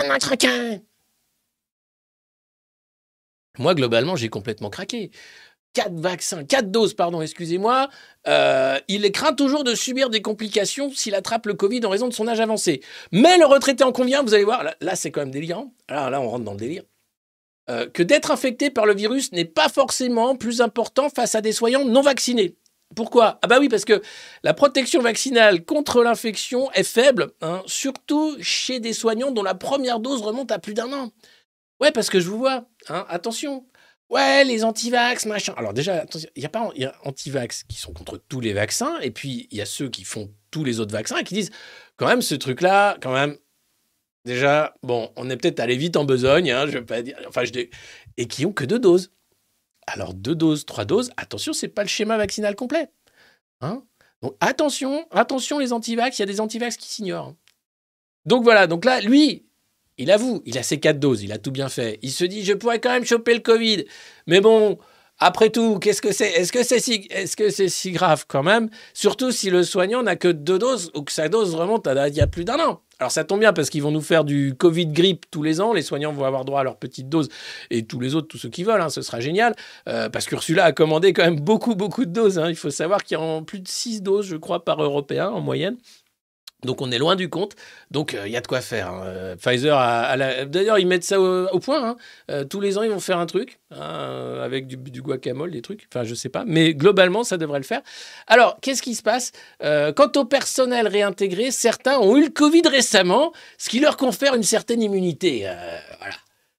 Moi, globalement, j'ai complètement craqué. 4 doses, excusez-moi. Il craint toujours de subir des complications s'il attrape le Covid en raison de son âge avancé. Mais le retraité en convient, vous allez voir, là c'est quand même délirant. Alors là, on rentre dans le délire. Que d'être infecté par le virus n'est pas forcément plus important face à des soignants non vaccinés. Pourquoi ? Ah bah oui, parce que la protection vaccinale contre l'infection est faible, surtout chez des soignants dont la première dose remonte à plus d'1 an. Ouais, parce que je vous vois, attention. Ouais, les anti-vax, machin. Alors déjà, il y a anti-vax qui sont contre tous les vaccins, et puis il y a ceux qui font tous les autres vaccins et qui disent, quand même, ce truc-là, quand même... Déjà, bon, on est peut-être allé vite en besogne, je veux pas dire... et qui ont que 2 doses. Alors, 2 doses, 3 doses, attention, c'est pas le schéma vaccinal complet. Donc, attention les antivax, il y a des antivax qui s'ignorent. Donc voilà, donc là, lui, il avoue, il a ses 4 doses, il a tout bien fait. Il se dit, je pourrais quand même choper le Covid. Mais bon, après tout, qu'est-ce que c'est ? Est-ce que c'est si grave quand même ? Surtout si le soignant n'a que 2 doses ou que sa dose remonte à il y a plus d'1 an. Alors ça tombe bien parce qu'ils vont nous faire du Covid grippe tous les ans. Les soignants vont avoir droit à leur petite dose et tous les autres, tous ceux qui veulent, ce sera génial. Parce qu'Ursula a commandé quand même beaucoup de doses. Il faut savoir qu'il y a plus de 6 doses, je crois, par Européen en moyenne. Donc, on est loin du compte. Donc, il y a de quoi faire. Hein. Pfizer, d'ailleurs, ils mettent ça au point. Hein. Tous les ans, ils vont faire un truc avec du guacamole, des trucs. Enfin, je sais pas. Mais globalement, ça devrait le faire. Alors, qu'est-ce qui se passe quant au personnel réintégré, certains ont eu le Covid récemment, ce qui leur confère une certaine immunité. Voilà.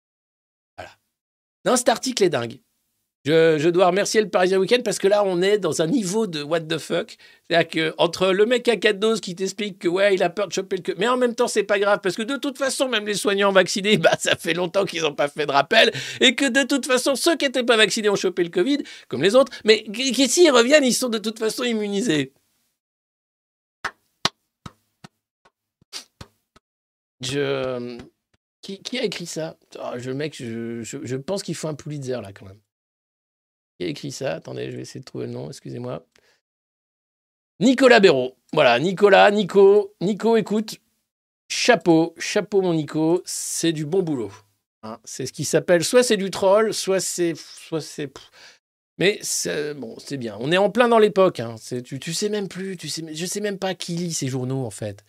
Non, cet article est dingue. Je dois remercier le Parisien Week-end parce que là, on est dans un niveau de what the fuck. C'est-à-dire qu'entre le mec à 4 doses qui t'explique que ouais, il a peur de choper le Covid, mais en même temps, c'est pas grave parce que de toute façon, même les soignants vaccinés, bah, ça fait longtemps qu'ils n'ont pas fait de rappel et que de toute façon, ceux qui n'étaient pas vaccinés ont chopé le Covid, comme les autres, mais s'ils reviennent, ils sont de toute façon immunisés. Qui a écrit ça? Je pense qu'il faut un Pulitzer là quand même. Qui a écrit ça? Attendez, je vais essayer de trouver le nom, excusez-moi. Nicolas Béraud. Voilà, Nico, écoute, chapeau mon Nico, c'est du bon boulot. Hein, c'est ce qui s'appelle, soit c'est du troll, soit c'est... Mais bon, c'est bien. On est en plein dans l'époque. Hein. Tu sais même plus, je sais même pas qui lit ces journaux en fait.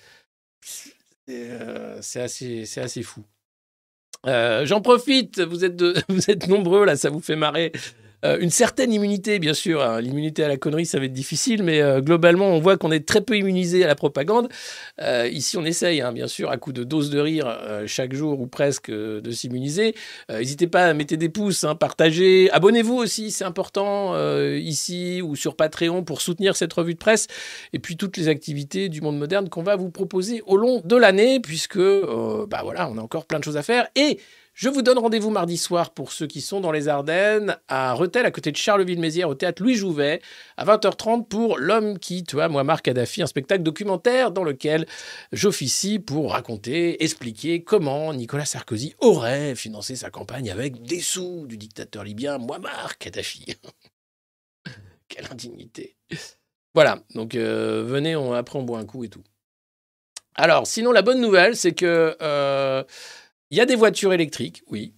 C'est assez fou. J'en profite, vous êtes nombreux là, ça vous fait marrer. Une certaine immunité, bien sûr. Hein. L'immunité à la connerie, ça va être difficile, mais globalement, on voit qu'on est très peu immunisé à la propagande. Ici, on essaye, hein, bien sûr, à coup de doses de rire chaque jour ou presque, de s'immuniser. N'hésitez pas à mettre des pouces, hein, partagez. Abonnez-vous aussi, c'est important, ici ou sur Patreon pour soutenir cette revue de presse. Et puis, toutes les activités du monde moderne qu'on va vous proposer au long de l'année, puisque, voilà, on a encore plein de choses à faire. Et je vous donne rendez-vous mardi soir pour ceux qui sont dans les Ardennes, à Rethel, à côté de Charleville-Mézières, au théâtre Louis Jouvet, à 20h30 pour L'homme qui tua Mouammar Kadhafi, un spectacle documentaire dans lequel j'officie pour raconter, expliquer comment Nicolas Sarkozy aurait financé sa campagne avec des sous du dictateur libyen Mouammar Kadhafi. Quelle indignité. Voilà, donc venez, après on boit un coup et tout. Alors, sinon, la bonne nouvelle, c'est que... il y a des voitures électriques, oui.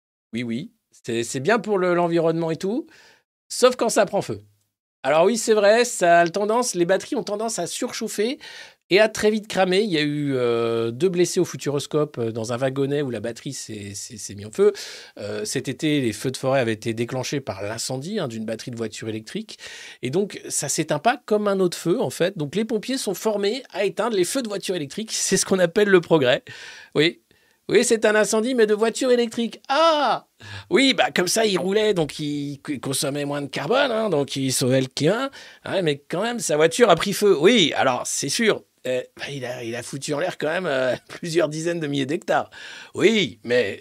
C'est bien pour l'environnement et tout, sauf quand ça prend feu. Alors oui, c'est vrai, les batteries ont tendance à surchauffer et à très vite cramer. Il y a eu 2 blessés au Futuroscope dans un wagonnet où la batterie s'est mise en feu. Cet été, les feux de forêt avaient été déclenchés par l'incendie d'une batterie de voiture électrique. Et donc, ça s'éteint pas comme un autre feu, en fait. Donc, les pompiers sont formés à éteindre les feux de voiture électrique. C'est ce qu'on appelle le progrès. Oui, c'est un incendie, mais de voiture électrique. Ah! Oui, comme ça, il roulait, donc il consommait moins de carbone, hein, donc il sauvait le climat. Ouais, mais quand même, sa voiture a pris feu. Oui, alors, c'est sûr, il a foutu en l'air quand même plusieurs dizaines de milliers d'hectares. Oui, mais...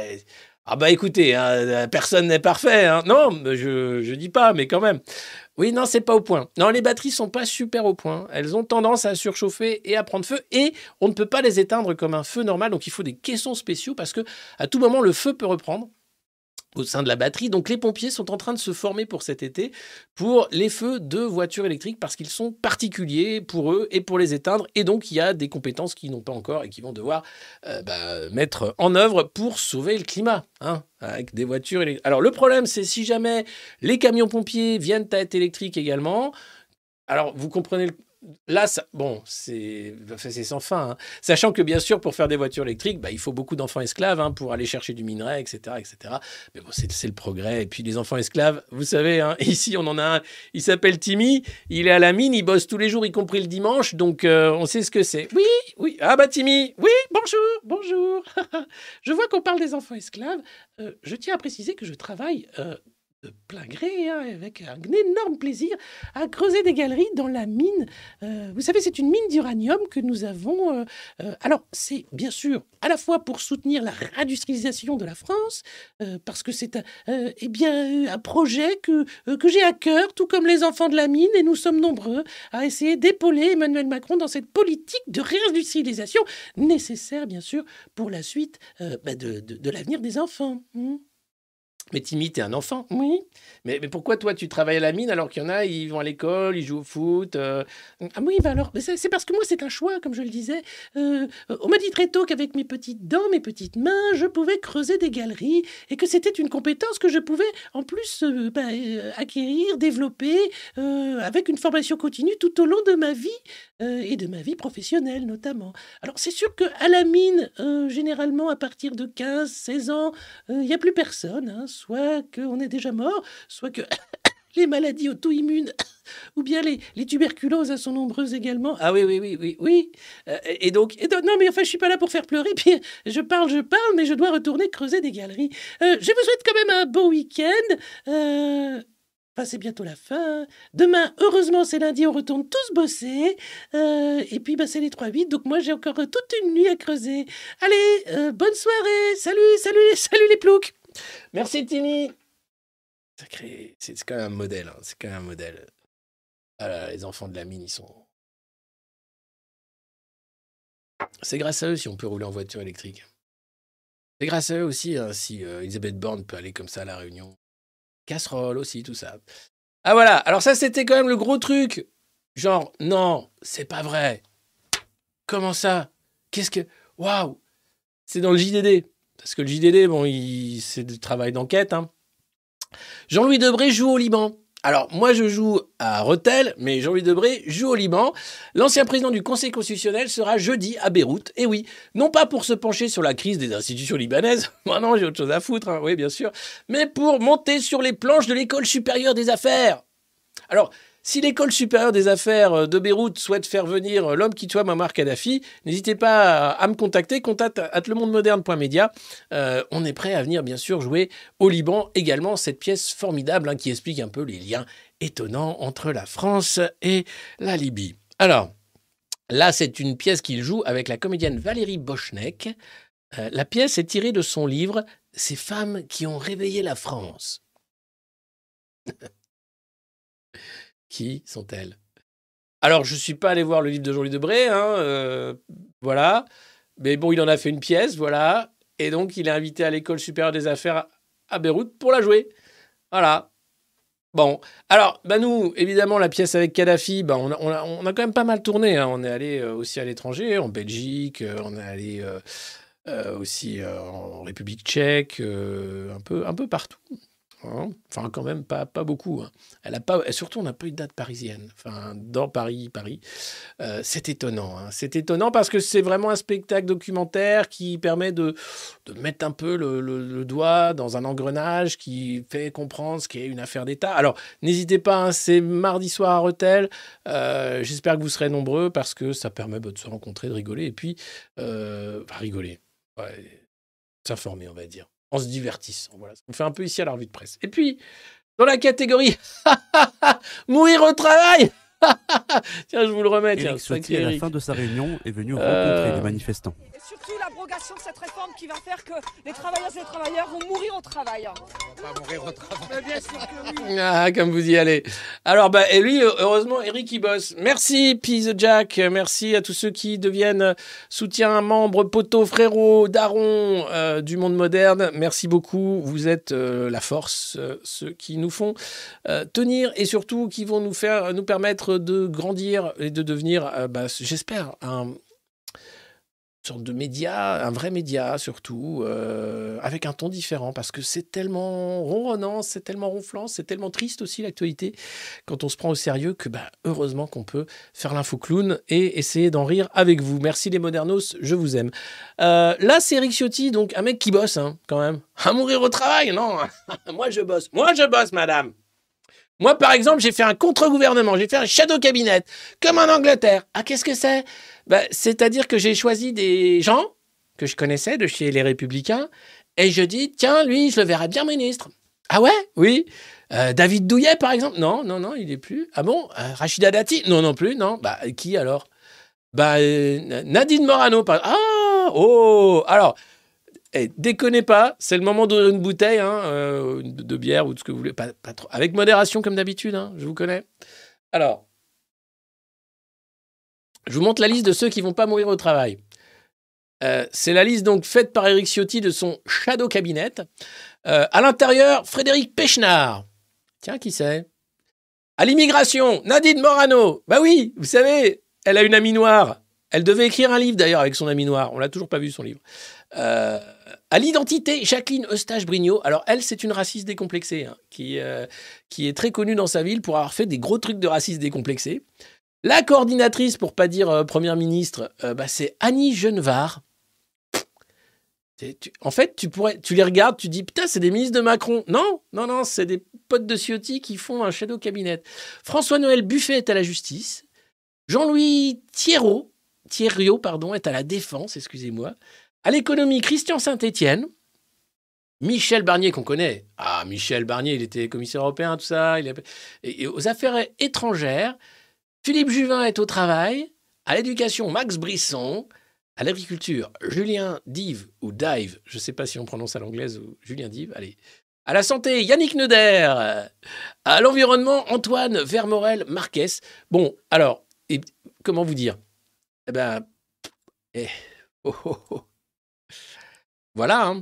écoutez, hein, personne n'est parfait. Hein. Non, je dis pas, mais quand même. Oui, non, c'est pas au point. Non, les batteries sont pas super au point. Elles ont tendance à surchauffer et à prendre feu. Et on ne peut pas les éteindre comme un feu normal. Donc, il faut des caissons spéciaux parce que à tout moment, le feu peut reprendre au sein de la batterie. Donc, les pompiers sont en train de se former pour cet été pour les feux de voitures électriques parce qu'ils sont particuliers pour eux et pour les éteindre. Et donc, il y a des compétences qu'ils n'ont pas encore et qu'ils vont devoir mettre en œuvre pour sauver le climat, hein, avec des voitures électriques. Alors, le problème, c'est si jamais les camions pompiers viennent à être électriques également. Alors, vous comprenez Là, c'est sans fin. Hein. Sachant que, bien sûr, pour faire des voitures électriques, il faut beaucoup d'enfants esclaves pour aller chercher du minerai, etc. Mais bon, c'est le progrès. Et puis, les enfants esclaves, vous savez, ici, on en a un, il s'appelle Timmy, il est à la mine, il bosse tous les jours, y compris le dimanche, donc on sait ce que c'est. Oui. Ah Timmy, oui, bonjour. Je vois qu'on parle des enfants esclaves. Je tiens à préciser que je travaille... de plein gré, avec un énorme plaisir, à creuser des galeries dans la mine. Vous savez, c'est une mine d'uranium que nous avons... alors, c'est bien sûr à la fois pour soutenir la réindustrialisation de la France, parce que c'est un projet que j'ai à cœur, tout comme les enfants de la mine, et nous sommes nombreux à essayer d'épauler Emmanuel Macron dans cette politique de réindustrialisation nécessaire, bien sûr, pour la suite de l'avenir des enfants. Mais Timmy, t'es un enfant. Oui. Mais pourquoi toi, tu travailles à la mine alors qu'il y en a, ils vont à l'école, ils jouent au foot Ah oui, bah alors, c'est parce que moi, c'est un choix, comme je le disais. On m'a dit très tôt qu'avec mes petites dents, mes petites mains, je pouvais creuser des galeries et que c'était une compétence que je pouvais, en plus, acquérir, développer avec une formation continue tout au long de ma vie et de ma vie professionnelle, notamment. Alors, c'est sûr qu'à la mine, généralement, à partir de 15, 16 ans, il n'y a plus personne, hein, soit qu'on est déjà mort, soit que les maladies auto-immunes ou bien les tuberculoses sont nombreuses également. Ah oui. Et donc, non, mais enfin, je suis pas là pour faire pleurer, puis je parle, mais je dois retourner creuser des galeries. Je vous souhaite quand même un beau week-end. Enfin, c'est bientôt la fin. Demain, heureusement, c'est lundi, on retourne tous bosser. Et puis, c'est les 3-8, donc moi, j'ai encore toute une nuit à creuser. Allez, bonne soirée. Salut les ploucs. Merci, Timmy. C'est quand même un modèle. Hein. C'est quand même un modèle. Ah là, les enfants de la mine, ils sont... C'est grâce à eux si on peut rouler en voiture électrique. C'est grâce à eux aussi hein, si Elisabeth Borne peut aller comme ça à la Réunion. Casserole aussi, tout ça. Ah voilà, alors ça c'était quand même le gros truc. Genre, non, c'est pas vrai. Comment ça? Qu'est-ce que... Waouh! C'est dans le JDD. Parce que le JDD, bon, c'est du travail d'enquête. Hein. Jean-Louis Debré joue au Liban. Alors, moi, je joue à Rethel, mais Jean-Louis Debré joue au Liban. L'ancien président du Conseil constitutionnel sera jeudi à Beyrouth. Et oui, non pas pour se pencher sur la crise des institutions libanaises. Moi, non, j'ai autre chose à foutre, hein, oui, bien sûr. Mais pour monter sur les planches de l'École supérieure des affaires. Alors, si l'École supérieure des affaires de Beyrouth souhaite faire venir l'homme qui tue Muammar Kadhafi, n'hésitez pas à me contacter, contact@lemondemoderne.media. On est prêt à venir, bien sûr, jouer au Liban également cette pièce formidable hein, qui explique un peu les liens étonnants entre la France et la Libye. Alors, là, c'est une pièce qu'il joue avec la comédienne Valérie Bochnek. La pièce est tirée de son livre « Ces femmes qui ont réveillé la France ». Qui sont-elles? Alors, je ne suis pas allé voir le livre de Jean-Louis Debré, hein, voilà. Mais bon, il en a fait une pièce, voilà. Et donc, il est invité à l'École supérieure des affaires à Beyrouth pour la jouer. Voilà. Bon. Alors, nous, évidemment, la pièce avec Kadhafi, on a quand même pas mal tourné. Hein. On est allé aussi à l'étranger, en Belgique, on est allé aussi en République tchèque, un peu partout. Enfin, quand même, pas beaucoup. Hein. Surtout, on n'a pas eu de date parisienne. Enfin, dans Paris. C'est étonnant. Hein. C'est étonnant parce que c'est vraiment un spectacle documentaire qui permet de mettre un peu le doigt dans un engrenage qui fait comprendre ce qu'est une affaire d'État. Alors, n'hésitez pas, hein, c'est mardi soir à Rethel. J'espère que vous serez nombreux parce que ça permet de se rencontrer, de rigoler. Et puis, rigoler. Ouais, s'informer, on va dire. En se divertissant. Voilà. On fait un peu ici à la revue de presse. Et puis, dans la catégorie mourir au travail, tiens, je vous le remets. Éric Ciotti, à la fin de sa réunion, est venu rencontrer les manifestants. Et surtout l'abrogation de cette réforme qui va faire que les travailleuses et les travailleurs vont mourir au travail. On va pas mourir au travail. Mais bien sûr que oui. Ah, comme vous y allez. Alors, et lui, heureusement, Eric, il bosse. Merci, P. The Jack. Merci à tous ceux qui deviennent soutiens, membres, poteaux, frérots, darons du monde moderne. Merci beaucoup. Vous êtes la force, ceux qui nous font tenir et surtout qui vont nous permettre de grandir et de devenir, j'espère, une sorte de média, un vrai média surtout, avec un ton différent, parce que c'est tellement ronronnant, c'est tellement ronflant, c'est tellement triste aussi l'actualité, quand on se prend au sérieux, que heureusement qu'on peut faire l'info clown et essayer d'en rire avec vous. Merci les modernos, je vous aime. Là, c'est Éric Ciotti, donc un mec qui bosse, hein, quand même. À mourir au travail, non. Moi, je bosse, madame. Moi, par exemple, j'ai fait un contre-gouvernement, j'ai fait un shadow cabinet, comme en Angleterre. Ah, qu'est-ce que c'est? C'est-à-dire que j'ai choisi des gens que je connaissais de chez les Républicains, et je dis, tiens, lui, je le verrais bien ministre. Ah ouais? Oui. David Douillet, par exemple? Non, il n'est plus. Ah bon? Rachida Dati? Non plus, non. Qui alors? Nadine Morano. Ah! Oh! Alors... déconnez pas, c'est le moment d'ouvrir une bouteille de bière ou de ce que vous voulez. Pas trop. Avec modération comme d'habitude, hein, je vous connais. Alors, je vous montre la liste de ceux qui vont pas mourir au travail. C'est la liste donc faite par Éric Ciotti de son shadow cabinet. À l'intérieur, Frédéric Pechnard. Tiens, qui c'est? À l'immigration, Nadine Morano. Bah oui, vous savez, elle a une amie noire. Elle devait écrire un livre d'ailleurs avec son amie noire. On l'a toujours pas vu son livre. À l'identité, Jacqueline Eustache-Brignot. Alors elle, c'est une raciste décomplexée hein, qui est très connue dans sa ville pour avoir fait des gros trucs de raciste décomplexée. La coordinatrice, pour pas dire première ministre, c'est Annie Genevard. En fait, tu les regardes, tu dis putain, c'est des ministres de Macron. Non, c'est des potes de Ciotti qui font un shadow cabinet. François-Noël Buffet est à la justice. Jean-Louis Thierriot, est à la défense, excusez-moi. À l'économie, Christian Saint-Étienne. Michel Barnier, qu'on connaît. Ah, Michel Barnier, il était commissaire européen, tout ça. Et aux affaires étrangères, Philippe Juvin est au travail. À l'éducation, Max Brisson. À l'agriculture, Julien Dive, ou Dive, je ne sais pas si on prononce à l'anglaise, ou Julien Dive, allez. À la santé, Yannick Neuder. À l'environnement, Antoine Vermorel Marquez. Bon, alors, comment vous dire? Voilà, hein.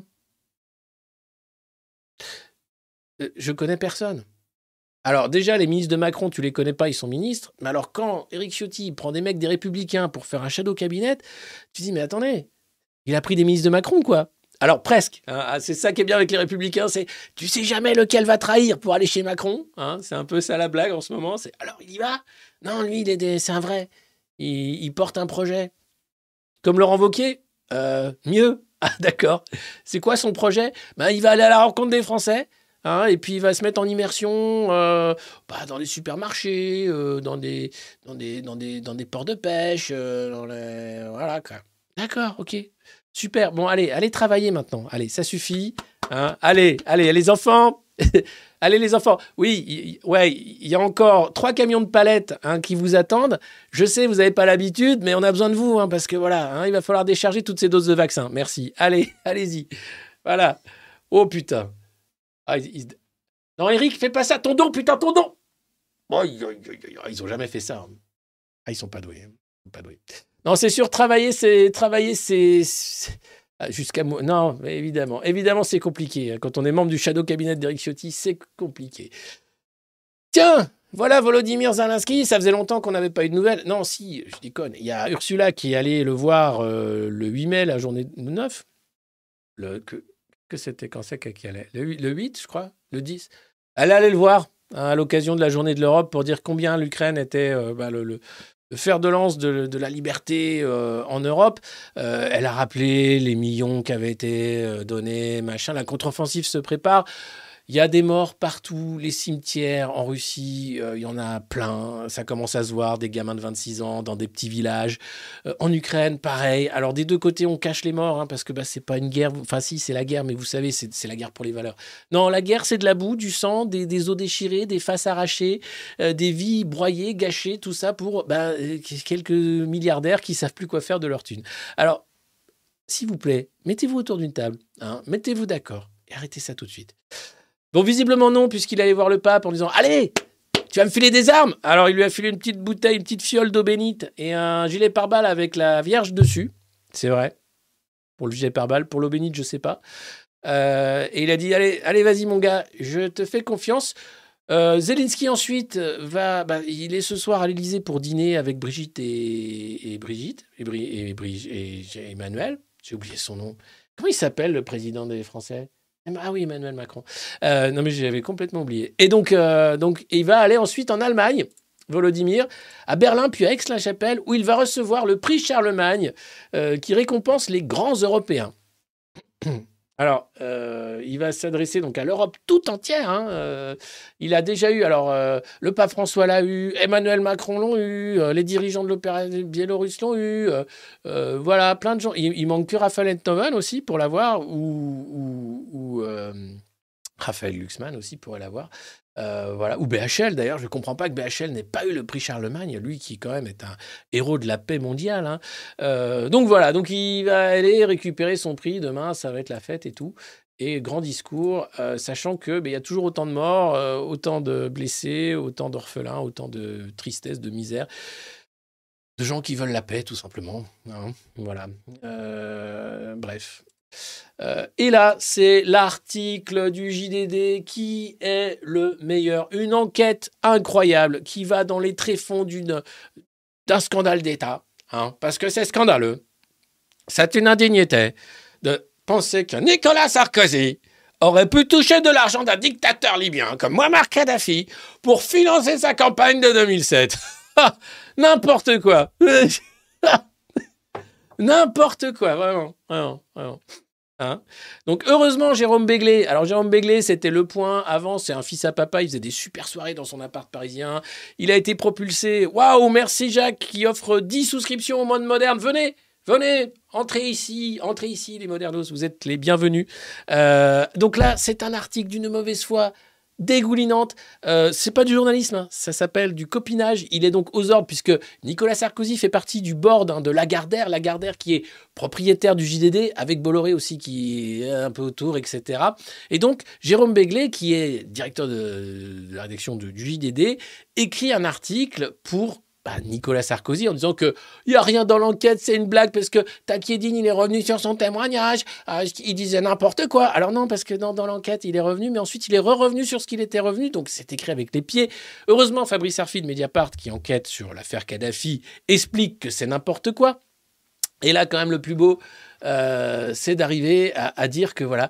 Je connais personne. Alors déjà, les ministres de Macron, tu les connais pas, ils sont ministres. Mais alors quand Éric Ciotti prend des mecs des Républicains pour faire un shadow cabinet, tu dis mais attendez, il a pris des ministres de Macron quoi. Alors presque, hein, c'est ça qui est bien avec les Républicains, c'est tu sais jamais lequel va trahir pour aller chez Macron. Hein, c'est un peu ça la blague en ce moment. C'est alors il y va. Non, lui c'est un vrai. Il porte un projet. Comme Laurent Wauquiez, mieux. Ah d'accord. C'est quoi son projet? Il va aller à la rencontre des Français. Hein, et puis il va se mettre en immersion dans les supermarchés, dans des ports de pêche, voilà quoi. D'accord, ok, super. Bon, allez travailler maintenant. Allez, ça suffit. Hein. Allez, les enfants. Allez les enfants. Oui, il y a encore 3 camions de palettes hein, qui vous attendent. Je sais, vous n'avez pas l'habitude, mais on a besoin de vous hein, parce que voilà, hein, il va falloir décharger toutes ces doses de vaccin. Merci. Allez-y. Voilà. Oh putain. Non, Eric, fais pas ça. Ton don, putain, ton don. Ils ont jamais fait ça. Hein. Ils sont pas doués. Non, c'est sûr, travailler, c'est jusqu'à moi. Non, évidemment, c'est compliqué. Quand on est membre du shadow cabinet d'Éric Ciotti, c'est compliqué. Tiens, voilà Volodymyr Zelensky. Ça faisait longtemps qu'on n'avait pas eu de nouvelles. Non, si, je déconne. Il y a Ursula qui est allée le voir le 8 mai, la journée 9. Que c'était quand c'est qu'elle allait le 8, je crois, le 10. Elle allait le voir hein, à l'occasion de la journée de l'Europe pour dire combien l'Ukraine était le fer de lance de la liberté en Europe. Elle a rappelé les millions qui avaient été donnés, machin. La contre-offensive se prépare. Il y a des morts partout, les cimetières en Russie, il y en a plein, ça commence à se voir, des gamins de 26 ans dans des petits villages. En Ukraine, pareil. Alors des deux côtés, on cache les morts, hein, parce que c'est pas une guerre, enfin si, c'est la guerre, mais vous savez, c'est la guerre pour les valeurs. Non, la guerre, c'est de la boue, du sang, des os déchirés, des faces arrachées, des vies broyées, gâchées, tout ça pour quelques milliardaires qui savent plus quoi faire de leur thune. Alors, s'il vous plaît, mettez-vous autour d'une table, hein, mettez-vous d'accord, et arrêtez ça tout de suite. Bon, visiblement non, puisqu'il allait voir le pape en disant « Allez, tu vas me filer des armes !» Alors, il lui a filé une petite bouteille, une petite fiole d'eau bénite et un gilet pare-balles avec la Vierge dessus. C'est vrai. Pour le gilet pare-balles, pour l'eau bénite, je sais pas. Et il a dit « Allez, vas-y mon gars, je te fais confiance. » Zelensky ensuite il est ce soir à l'Élysée pour dîner avec Brigitte et Emmanuel. J'ai oublié son nom. Comment il s'appelle le président des Français ? Ah oui, Emmanuel Macron. Non, mais j'avais complètement oublié. Et donc, il va aller ensuite en Allemagne, Volodymyr, à Berlin, puis à Aix-la-Chapelle, où il va recevoir le prix Charlemagne, qui récompense les grands Européens. Alors, il va s'adresser donc à l'Europe tout entière. Hein. Il a déjà eu, le pape François l'a eu, Emmanuel Macron l'ont eu, les dirigeants de l'opéra biélorusse l'ont eu, voilà, plein de gens. Il manque que Raphaël Enthoven aussi pour l'avoir, ou Raphaël Glucksmann aussi pourrait l'avoir. Voilà. Ou BHL d'ailleurs, je ne comprends pas que BHL n'ait pas eu le prix Charlemagne, lui qui quand même est un héros de la paix mondiale. Hein. Donc voilà, donc il va aller récupérer son prix, demain ça va être la fête et tout. Et grand discours, sachant que y a toujours autant de morts, autant de blessés, autant d'orphelins, autant de tristesse, de misère, de gens qui veulent la paix tout simplement. Hein. Voilà. Bref. Et là, c'est l'article du JDD qui est le meilleur. Une enquête incroyable qui va dans les tréfonds d'un scandale d'État. Hein, parce que c'est scandaleux. C'est une indignité de penser que Nicolas Sarkozy aurait pu toucher de l'argent d'un dictateur libyen comme Muammar Kadhafi pour financer sa campagne de 2007. N'importe quoi. N'importe quoi, vraiment. Hein. Donc heureusement Jérôme Béglé. Alors Jérôme Béglé, c'était Le Point. Avant, c'est un fils à papa. Il faisait des super soirées dans son appart parisien. Il a été propulsé. Waouh, merci Jacques qui offre 10 souscriptions au Monde Moderne. Venez, entrez ici les modernos. Vous êtes les bienvenus. Donc là, c'est un article d'une mauvaise foi dégoulinante. C'est pas du journalisme, hein. Ça s'appelle du copinage. Il est donc aux ordres puisque Nicolas Sarkozy fait partie du board de Lagardère. Lagardère qui est propriétaire du JDD avec Bolloré aussi qui est un peu autour, etc. Et donc Jérôme Béglé qui est directeur de la rédaction du JDD écrit un article pour Nicolas Sarkozy en disant qu'il n'y a rien dans l'enquête, c'est une blague parce que Takiedine, il est revenu sur son témoignage, il disait n'importe quoi. Alors non, parce que dans l'enquête, il est revenu, mais ensuite il est revenu sur ce qu'il était revenu, donc c'est écrit avec les pieds. Heureusement, Fabrice Arfi de Mediapart, qui enquête sur l'affaire Kadhafi, explique que c'est n'importe quoi. Et là, quand même, le plus beau, c'est d'arriver à dire que voilà,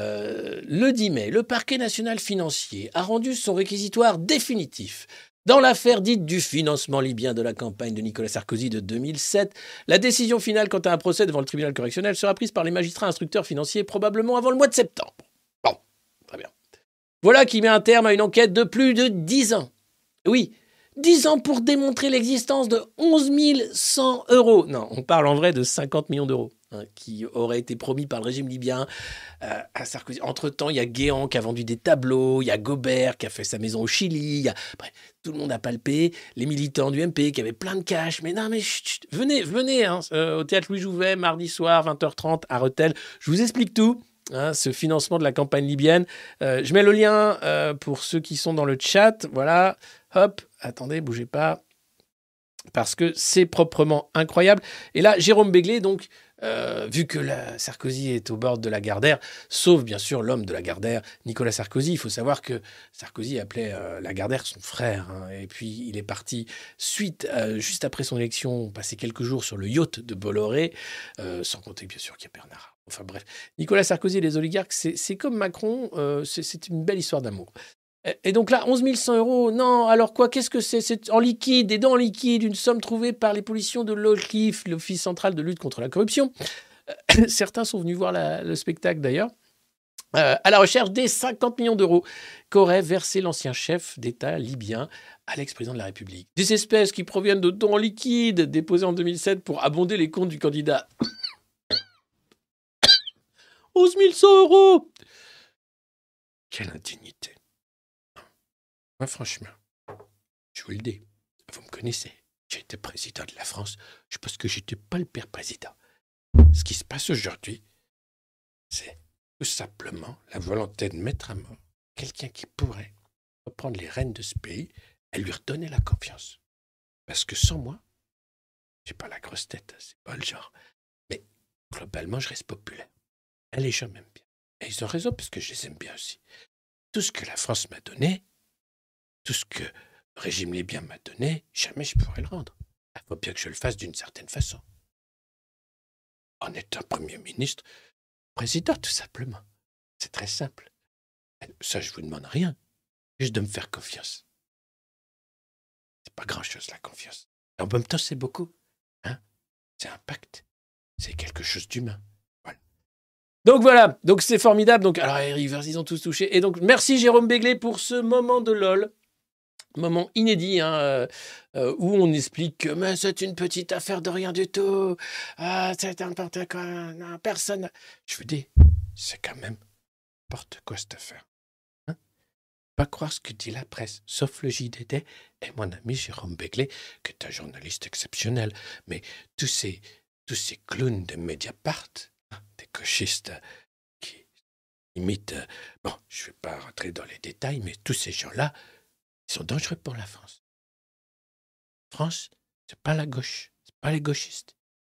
le 10 mai, le parquet national financier a rendu son réquisitoire définitif. Dans l'affaire dite du financement libyen de la campagne de Nicolas Sarkozy de 2007, la décision finale quant à un procès devant le tribunal correctionnel sera prise par les magistrats instructeurs financiers probablement avant le mois de septembre. Bon, très bien. Voilà qui met un terme à une enquête de plus de 10 ans. Oui, 10 ans pour démontrer l'existence de 11 100 euros. Non, on parle en vrai de 50 millions d'euros. Qui aurait été promis par le régime libyen à Sarkozy. Entre-temps, il y a Guéant qui a vendu des tableaux, il y a Gobert qui a fait sa maison au Chili, bref, tout le monde a palpé, les militants du MP qui avaient plein de cash. Mais non, mais chut, venez au Théâtre Louis Jouvet, mardi soir, 20h30, à Rethel. Je vous explique tout, ce financement de la campagne libyenne. Je mets le lien pour ceux qui sont dans le chat. Voilà, hop, attendez, bougez pas. Parce que c'est proprement incroyable. Et là, Jérôme Béglé, donc, vu que Sarkozy est au bord de Lagardère, sauf bien sûr l'homme de Lagardère, Nicolas Sarkozy. Il faut savoir que Sarkozy appelait Lagardère son frère. Et puis, il est parti juste après son élection, passer quelques jours sur le yacht de Bolloré, sans compter bien sûr qu'il y a Bernard. Enfin bref, Nicolas Sarkozy et les oligarques, c'est comme Macron, c'est une belle histoire d'amour. Et donc là, 11 100 euros, non, alors quoi, qu'est-ce que c'est? C'est en liquide, des dons en liquide, une somme trouvée par les policiers de l'OLCIF, l'Office central de lutte contre la corruption. Certains sont venus voir le spectacle d'ailleurs, à la recherche des 50 millions d'euros qu'aurait versé l'ancien chef d'État libyen à l'ex-président de la République. Des espèces qui proviennent de dons en liquide déposés en 2007 pour abonder les comptes du candidat. 11 100 euros! Quelle indignité! Moi, franchement, je vous le dis, vous me connaissez, j'ai été président de la France, je pense que j'étais pas le pire président. Ce qui se passe aujourd'hui, c'est tout simplement la volonté de mettre à mort quelqu'un qui pourrait reprendre les rênes de ce pays et lui redonner la confiance. Parce que sans moi, j'ai pas la grosse tête, c'est pas le genre. Mais globalement, je reste populaire. Et les gens m'aiment bien. Et ils ont raison parce que je les aime bien aussi. Tout ce que la France m'a donné, tout ce que le régime libyen m'a donné, jamais je pourrais le rendre. Il faut bien que je le fasse d'une certaine façon. En étant Premier ministre, président tout simplement. C'est très simple. Ça, je vous demande rien. Juste de me faire confiance. C'est pas grand-chose la confiance. Et en même temps, c'est beaucoup. C'est un pacte. C'est quelque chose d'humain. Voilà. Donc c'est formidable. Donc, alors, ils ont tous touché. Et donc, merci Jérôme Béglé pour ce moment de LOL. Moment inédit, où on explique que mais c'est une petite affaire de rien du tout. C'est n'importe quoi. Non, personne. Je vous dis, c'est quand même n'importe quoi cette affaire. Pas croire ce que dit la presse, sauf le JDD et mon ami Jérôme Béglé, qui est un journaliste exceptionnel. Mais tous ces clowns de Mediapart, des gauchistes qui imitent... Bon, je ne vais pas rentrer dans les détails, mais tous ces gens-là, ils sont dangereux pour la France. France, c'est pas la gauche, c'est pas les gauchistes.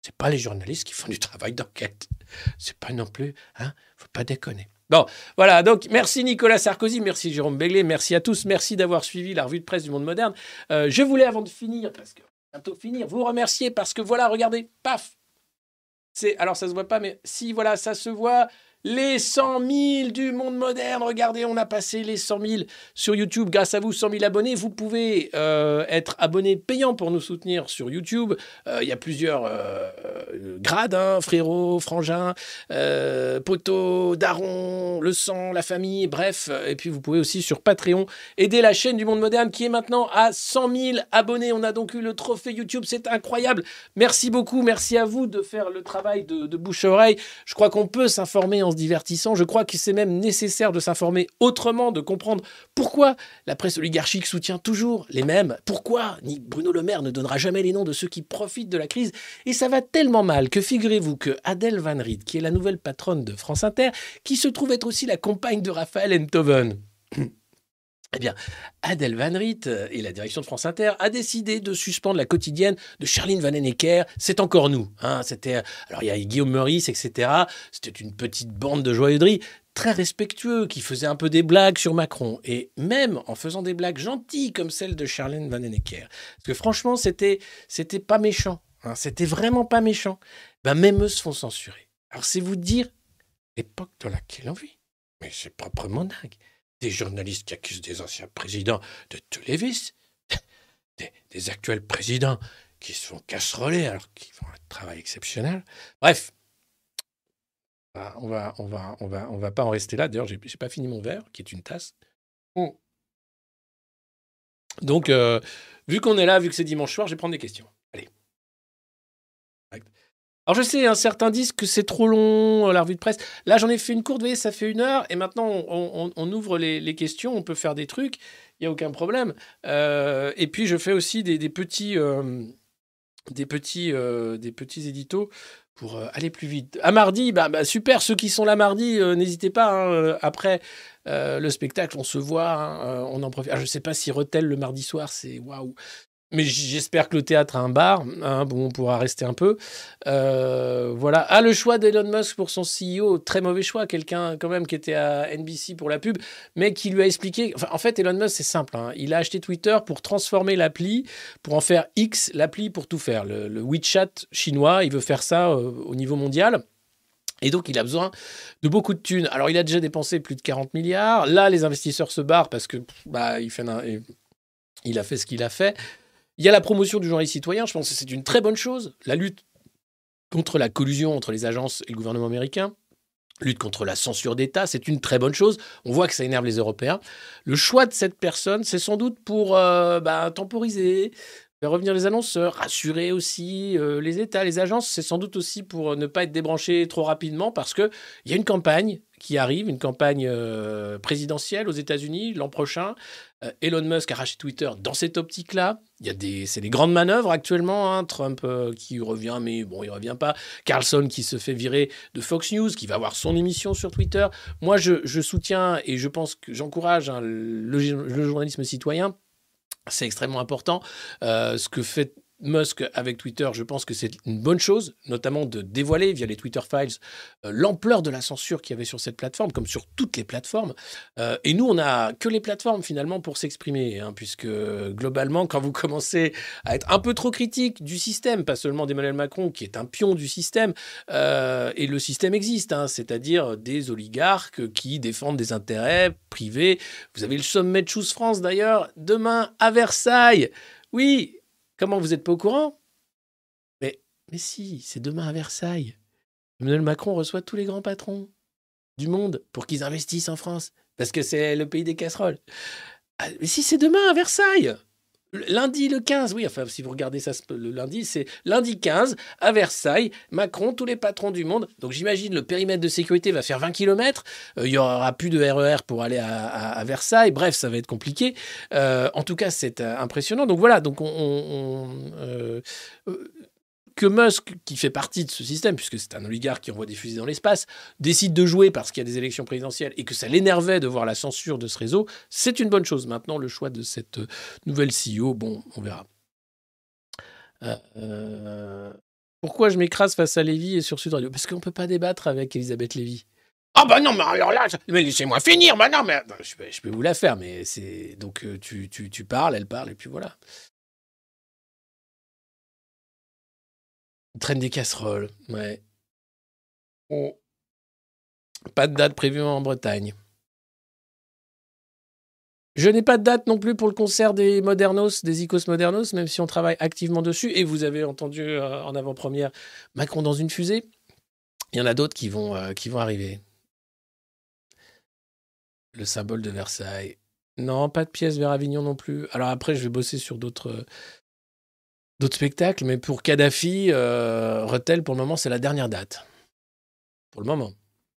C'est pas les journalistes qui font du travail d'enquête. C'est pas non plus, hein, faut pas déconner. Bon, voilà, donc merci Nicolas Sarkozy, merci Jérôme Béglé, merci à tous, merci d'avoir suivi la revue de presse du Monde Moderne. Je voulais, avant de finir, parce que bientôt finir, vous remercier parce que voilà, regardez, paf, alors ça se voit pas, mais si, voilà, ça se voit. Les 100 000 du Monde Moderne. Regardez, on a passé les 100 000 sur YouTube. Grâce à vous, 100 000 abonnés. Vous pouvez être abonné payant pour nous soutenir sur YouTube. Il y a plusieurs grades, hein, frérot, frangin, poteau, daron, le sang, la famille, bref. Et puis, vous pouvez aussi sur Patreon aider la chaîne du Monde Moderne qui est maintenant à 100 000 abonnés. On a donc eu le trophée YouTube. C'est incroyable. Merci beaucoup. Merci à vous de faire le travail de bouche à oreille. Je crois qu'on peut s'informer en se divertissant. Je crois que c'est même nécessaire de s'informer autrement, de comprendre pourquoi la presse oligarchique soutient toujours les mêmes, pourquoi Bruno Le Maire ne donnera jamais les noms de ceux qui profitent de la crise. Et ça va tellement mal que figurez-vous que Adèle Van Riet, qui est la nouvelle patronne de France Inter, qui se trouve être aussi la compagne de Raphaël Enthoven, eh bien, Adèle Van Riet et la direction de France Inter a décidé de suspendre la quotidienne de Charline Vanhoenacker. C'est encore nous. Hein, alors, il y a Guillaume Meurice, etc. C'était une petite bande de joyeuserie très respectueux qui faisait un peu des blagues sur Macron. Et même en faisant des blagues gentilles comme celle de Charline Vanhoenacker. Parce que franchement, c'était pas méchant. Hein, c'était vraiment pas méchant. Ben, même eux se font censurer. Alors, c'est vous dire l'époque dans laquelle on vit. Mais c'est proprement dingue. Des journalistes qui accusent des anciens présidents de tous les vices, des actuels présidents qui se font casseroler alors qu'ils font un travail exceptionnel. Bref, on va pas en rester là. D'ailleurs, j'ai pas fini mon verre, qui est une tasse. Donc, vu qu'on est là, vu que c'est dimanche soir, je vais prendre des questions. Allez. Alors je sais, certains disent que c'est trop long, la revue de presse. Là, j'en ai fait une courte, vous voyez, ça fait 1 heure. Et maintenant, on ouvre les questions, on peut faire des trucs, il n'y a aucun problème. Et puis, je fais aussi des petits éditos pour aller plus vite. À mardi, super, ceux qui sont là mardi, n'hésitez pas. Après le spectacle, on se voit, on en profite. Alors, je ne sais pas si Rethel le mardi soir, c'est waouh. Mais j'espère que le théâtre a un bar, hein, bon, on pourra rester un peu. Voilà. Ah, le choix d'Elon Musk pour son CEO, très mauvais choix. Quelqu'un quand même qui était à NBC pour la pub, mais qui lui a expliqué... Enfin, en fait, Elon Musk, c'est simple. Hein, il a acheté Twitter pour transformer l'appli, pour en faire X, l'appli pour tout faire. Le WeChat chinois, il veut faire ça au niveau mondial. Et donc, il a besoin de beaucoup de thunes. Alors, il a déjà dépensé plus de 40 milliards. Là, les investisseurs se barrent parce que il a fait ce qu'il a fait. Il y a la promotion du journalisme citoyen, je pense que c'est une très bonne chose. La lutte contre la collusion entre les agences et le gouvernement américain, lutte contre la censure d'État, c'est une très bonne chose. On voit que ça énerve les Européens. Le choix de cette personne, c'est sans doute pour temporiser, faire revenir les annonceurs, rassurer aussi les États, les agences. C'est sans doute aussi pour ne pas être débranché trop rapidement parce qu'il y a une campagne qui arrive, une campagne présidentielle aux États-Unis l'an prochain. Elon Musk a racheté Twitter dans cette optique-là. C'est des grandes manœuvres actuellement. Hein. Trump qui revient, mais bon, il ne revient pas. Carlson qui se fait virer de Fox News, qui va avoir son émission sur Twitter. Moi, je soutiens et je pense que j'encourage le journalisme citoyen. C'est extrêmement important. Ce que fait Musk avec Twitter, je pense que c'est une bonne chose, notamment de dévoiler via les Twitter Files l'ampleur de la censure qu'il y avait sur cette plateforme, comme sur toutes les plateformes. Et nous, on n'a que les plateformes finalement pour s'exprimer, hein, puisque globalement, quand vous commencez à être un peu trop critique du système, pas seulement d'Emmanuel Macron, qui est un pion du système, et le système existe, hein, c'est-à-dire des oligarques qui défendent des intérêts privés. Vous avez le sommet de Choose France d'ailleurs, demain à Versailles. Oui. Comment vous n'êtes pas au courant ? Mais si, c'est demain à Versailles. Emmanuel Macron reçoit tous les grands patrons du monde pour qu'ils investissent en France, parce que c'est le pays des casseroles. Ah, mais si, c'est demain à Versailles. Lundi le 15, oui, enfin, si vous regardez ça, le lundi, c'est lundi 15, à Versailles, Macron, tous les patrons du monde. Donc j'imagine le périmètre de sécurité va faire 20 km, il n'y aura plus de RER pour aller à Versailles, bref, ça va être compliqué. En tout cas, c'est impressionnant. Donc voilà, donc que Musk, qui fait partie de ce système, puisque c'est un oligarque qui envoie des fusées dans l'espace, décide de jouer parce qu'il y a des élections présidentielles et que ça l'énervait de voir la censure de ce réseau, c'est une bonne chose. Maintenant, le choix de cette nouvelle CEO, bon, on verra. Pourquoi je m'écrase face à Lévy et sur Sud Radio? Parce qu'on peut pas débattre avec Elisabeth Lévy. Ah bah non, mais alors là, mais laissez-moi finir, bah non, mais je peux vous la faire, mais c'est donc tu parles, elle parle, et puis voilà. Traîne des casseroles, ouais. Oh. Pas de date prévue en Bretagne. Je n'ai pas de date non plus pour le concert des Modernos, des Icos Modernos, même si on travaille activement dessus. Et vous avez entendu en avant-première Macron dans une fusée. Il y en a d'autres qui vont arriver. Le symbole de Versailles. Non, pas de pièce vers Avignon non plus. Alors après, je vais bosser sur d'autres spectacles, mais pour Kadhafi, Rethel, pour le moment, c'est la dernière date. Pour le moment.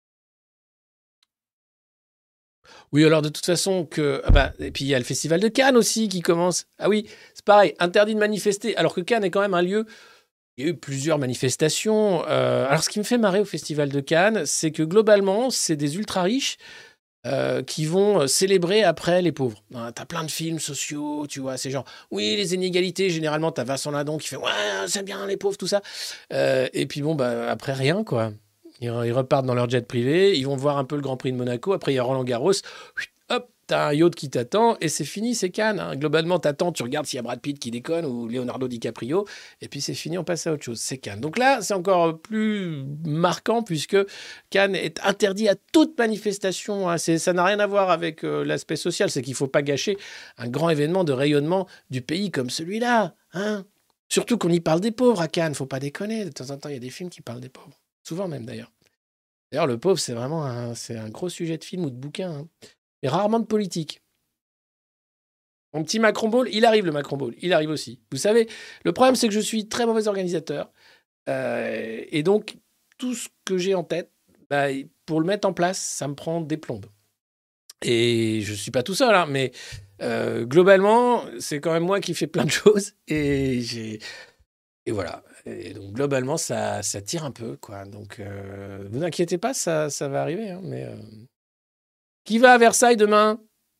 Oui, alors de toute façon, et puis il y a le Festival de Cannes aussi qui commence. Ah oui, c'est pareil, interdit de manifester, alors que Cannes est quand même un lieu. Il y a eu plusieurs manifestations. Alors ce qui me fait marrer au Festival de Cannes, c'est que globalement, c'est des ultra-riches qui vont célébrer après les pauvres. T'as plein de films sociaux, tu vois, c'est genre, oui, les inégalités, généralement, t'as Vincent Lindon qui fait, ouais, c'est bien, les pauvres, tout ça. Et puis bon, après, rien, quoi. Ils repartent dans leur jet privé, ils vont voir un peu le Grand Prix de Monaco, après il y a Roland Garros, hop, t'as un yacht qui t'attend, et c'est fini, c'est Cannes. Hein. Globalement, t'attends, tu regardes s'il y a Brad Pitt qui déconne, ou Leonardo DiCaprio, et puis c'est fini, on passe à autre chose, c'est Cannes. Donc là, c'est encore plus marquant, puisque Cannes est interdit à toute manifestation. Hein. Ça n'a rien à voir avec l'aspect social, c'est qu'il ne faut pas gâcher un grand événement de rayonnement du pays comme celui-là. Hein. Surtout qu'on y parle des pauvres à Cannes, faut pas déconner, de temps en temps, il y a des films qui parlent des pauvres. Souvent même, d'ailleurs. D'ailleurs, le pauvre, c'est vraiment un gros sujet de film ou de bouquin. Hein. Et rarement de politique. Mon petit Macron Ball, il arrive, le Macron Ball. Il arrive aussi. Vous savez, le problème, c'est que je suis très mauvais organisateur. Et donc, tout ce que j'ai en tête, pour le mettre en place, ça me prend des plombes. Et je ne suis pas tout seul, hein, mais globalement, c'est quand même moi qui fais plein de choses. Et voilà. Et donc, globalement, ça tire un peu, quoi. Donc, vous inquiétez pas, ça va arriver. Hein, mais qui va à Versailles demain?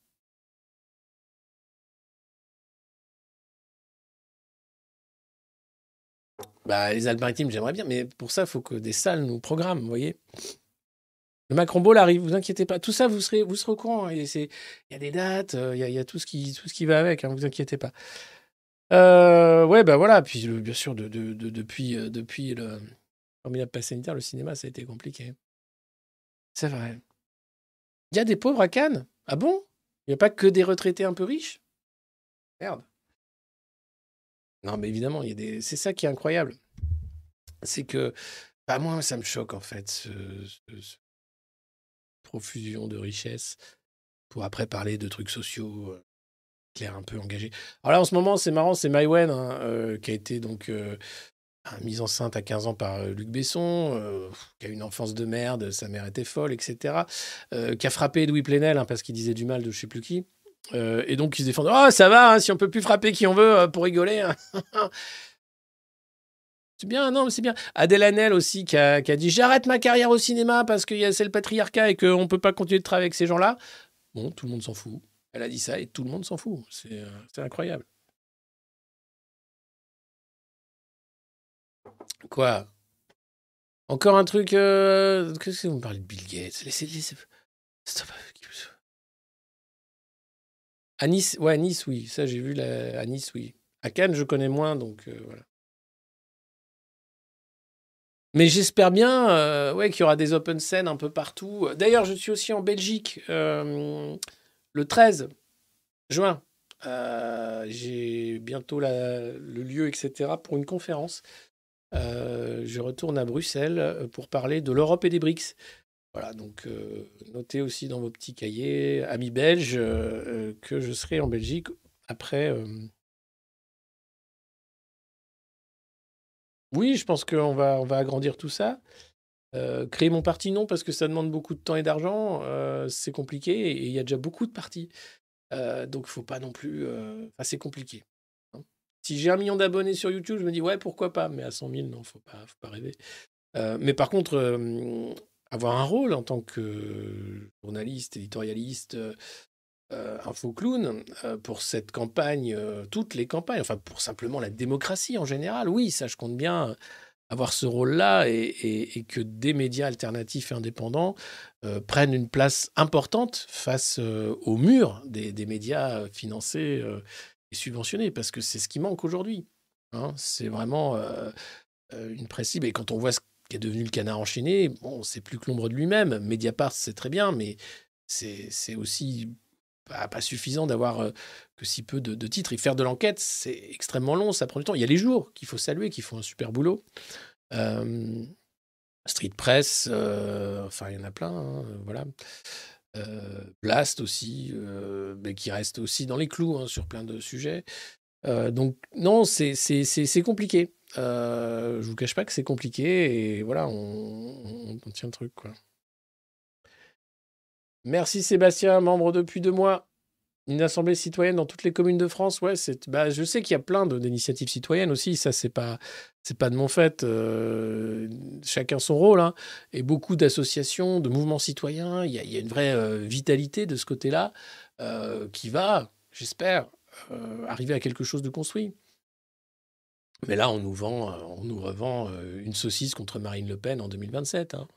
Les Alpes-Maritimes, j'aimerais bien, mais pour ça, il faut que des salles nous programment, vous voyez. Le Macron Ball arrive, vous inquiétez pas. Tout ça, vous serez au courant. Hein. Il y a des dates, il y a tout ce qui va avec, hein, vous inquiétez pas. Ouais, voilà. Puis, bien sûr, depuis le formidable pass sanitaire, le cinéma, ça a été compliqué. C'est vrai. Il y a des pauvres à Cannes? Ah bon? Il n'y a pas que des retraités un peu riches? Merde. Non, mais évidemment, c'est ça qui est incroyable. C'est que, moi, ça me choque, en fait, cette profusion de richesses pour après parler de trucs sociaux, clair, un peu engagés. Alors là, en ce moment, c'est marrant, c'est Maïwenn, hein, qui a été donc mise enceinte à 15 ans par Luc Besson, qui a eu une enfance de merde, sa mère était folle, etc., qui a frappé Edoui Plenel, hein, parce qu'il disait du mal de je sais plus qui. Et donc, ils se défendent. Oh, ça va, hein, si on peut plus frapper qui on veut pour rigoler. Hein. C'est bien, non, mais c'est bien. Adèle Haenel aussi qui a dit j'arrête ma carrière au cinéma parce que c'est le patriarcat et qu'on ne peut pas continuer de travailler avec ces gens-là. Bon, tout le monde s'en fout. Elle a dit ça et tout le monde s'en fout. C'est incroyable. Quoi? Encore un truc. Qu'est-ce que vous me parlez de Bill Gates? Laissez. Stop. À Nice, ouais, Nice, oui. Ça, j'ai vu à Nice, oui. À Cannes, je connais moins, donc voilà. Mais j'espère bien qu'il y aura des open scènes un peu partout. D'ailleurs, je suis aussi en Belgique le 13 juin. J'ai bientôt le lieu, etc., pour une conférence. Je retourne à Bruxelles pour parler de l'Europe et des BRICS. Voilà, donc notez aussi dans vos petits cahiers, amis belges, que je serai en Belgique après. Oui, je pense qu'on va agrandir tout ça. Créer mon parti, non, parce que ça demande beaucoup de temps et d'argent. C'est compliqué et il y a déjà beaucoup de partis. Donc, il ne faut pas non plus... c'est compliqué. Hein. Si j'ai 1 million d'abonnés sur YouTube, je me dis, ouais, pourquoi pas. Mais à 100 000, non, il ne faut pas rêver. Mais par contre, avoir un rôle en tant que journaliste, éditorialiste, info-clown, pour cette campagne, toutes les campagnes, enfin, pour simplement la démocratie en général, oui, ça, je compte bien avoir ce rôle-là et que des médias alternatifs et indépendants prennent une place importante face au mur des médias financés et subventionnés, parce que c'est ce qui manque aujourd'hui. Hein. C'est vraiment une presse libre. Et quand on voit ce qui est devenu le Canard enchaîné, bon, c'est plus que l'ombre de lui-même. Mediapart, c'est très bien, mais c'est aussi pas suffisant d'avoir que si peu de titres. Et faire de l'enquête, c'est extrêmement long, ça prend du temps. Il y a les jours qu'il faut saluer, qui font un super boulot. Street Press, enfin, il y en a plein, hein, voilà. Blast aussi, mais qui reste aussi dans les clous hein, sur plein de sujets. Donc, non, c'est compliqué. Je vous cache pas que c'est compliqué et voilà, on tient le truc, quoi. Merci Sébastien, membre depuis 2 mois. Une assemblée citoyenne dans toutes les communes de France. Ouais, je sais qu'il y a plein d'initiatives citoyennes aussi. Ça, c'est pas de mon fait. Chacun son rôle. Hein. Et beaucoup d'associations, de mouvements citoyens. Il y a une vraie vitalité de ce côté-là qui va, j'espère, arriver à quelque chose de construit. Mais là, on nous revend une saucisse contre Marine Le Pen en 2027. Hein.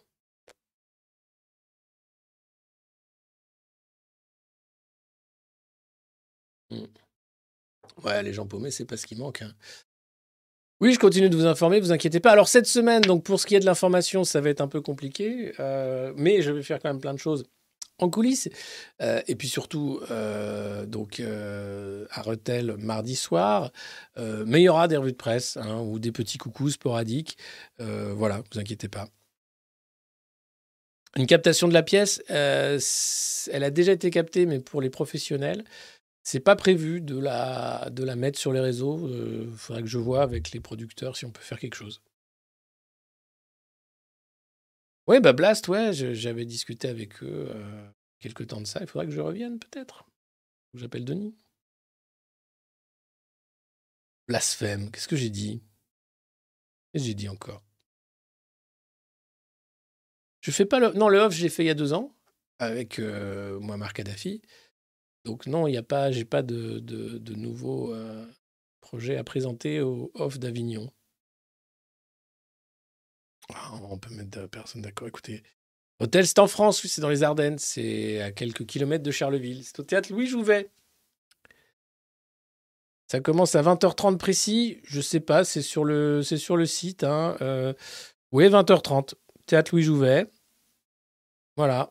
Ouais, les gens paumés, c'est pas ce qui manque. Hein. Oui, je continue de vous informer, vous inquiétez pas. Alors, cette semaine, donc pour ce qui est de l'information, ça va être un peu compliqué, mais je vais faire quand même plein de choses en coulisses. Et puis surtout, à Rethel, mardi soir, mais il y aura des revues de presse hein, ou des petits coucous sporadiques. Voilà, vous inquiétez pas. Une captation de la pièce, elle a déjà été captée, mais pour les professionnels. C'est pas prévu de la mettre sur les réseaux. Faudrait que je vois avec les producteurs si on peut faire quelque chose. Ouais, bah Blast, ouais, j'avais discuté avec eux quelque temps de ça. Il faudrait que je revienne peut-être. J'appelle Denis. Blasphème, qu'est-ce que j'ai dit? Qu'est-ce que j'ai dit encore? Je fais pas le... Non, le off, je l'ai fait il y a 2 ans avec Muammar Kadhafi. Donc non, j'ai pas de nouveaux projets à présenter au off d'Avignon. On peut mettre personne d'accord. Écoutez, Rethel, c'est en France, oui, c'est dans les Ardennes. C'est à quelques kilomètres de Charleville. C'est au théâtre Louis Jouvet. Ça commence à 20h30 précis. Je sais pas, c'est sur le site. Hein. Oui, 20h30. Théâtre Louis Jouvet. Voilà.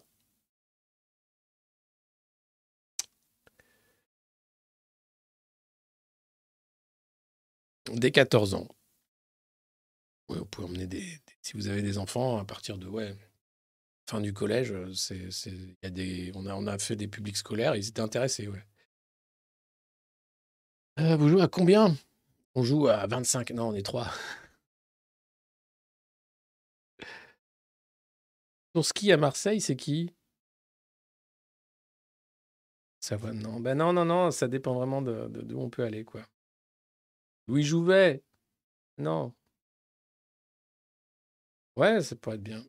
Dès 14 ans. Oui, vous pouvez emmener si vous avez des enfants à partir de fin du collège, on a fait des publics scolaires, ils étaient intéressés, ouais. Vous jouez à combien? On joue à 25. Non, on est 3. Ton ski à Marseille, c'est qui? Ça va, non. Ben non, ça dépend vraiment d'où on peut aller, quoi. Louis Jouvet. Non. Ouais, ça pourrait être bien.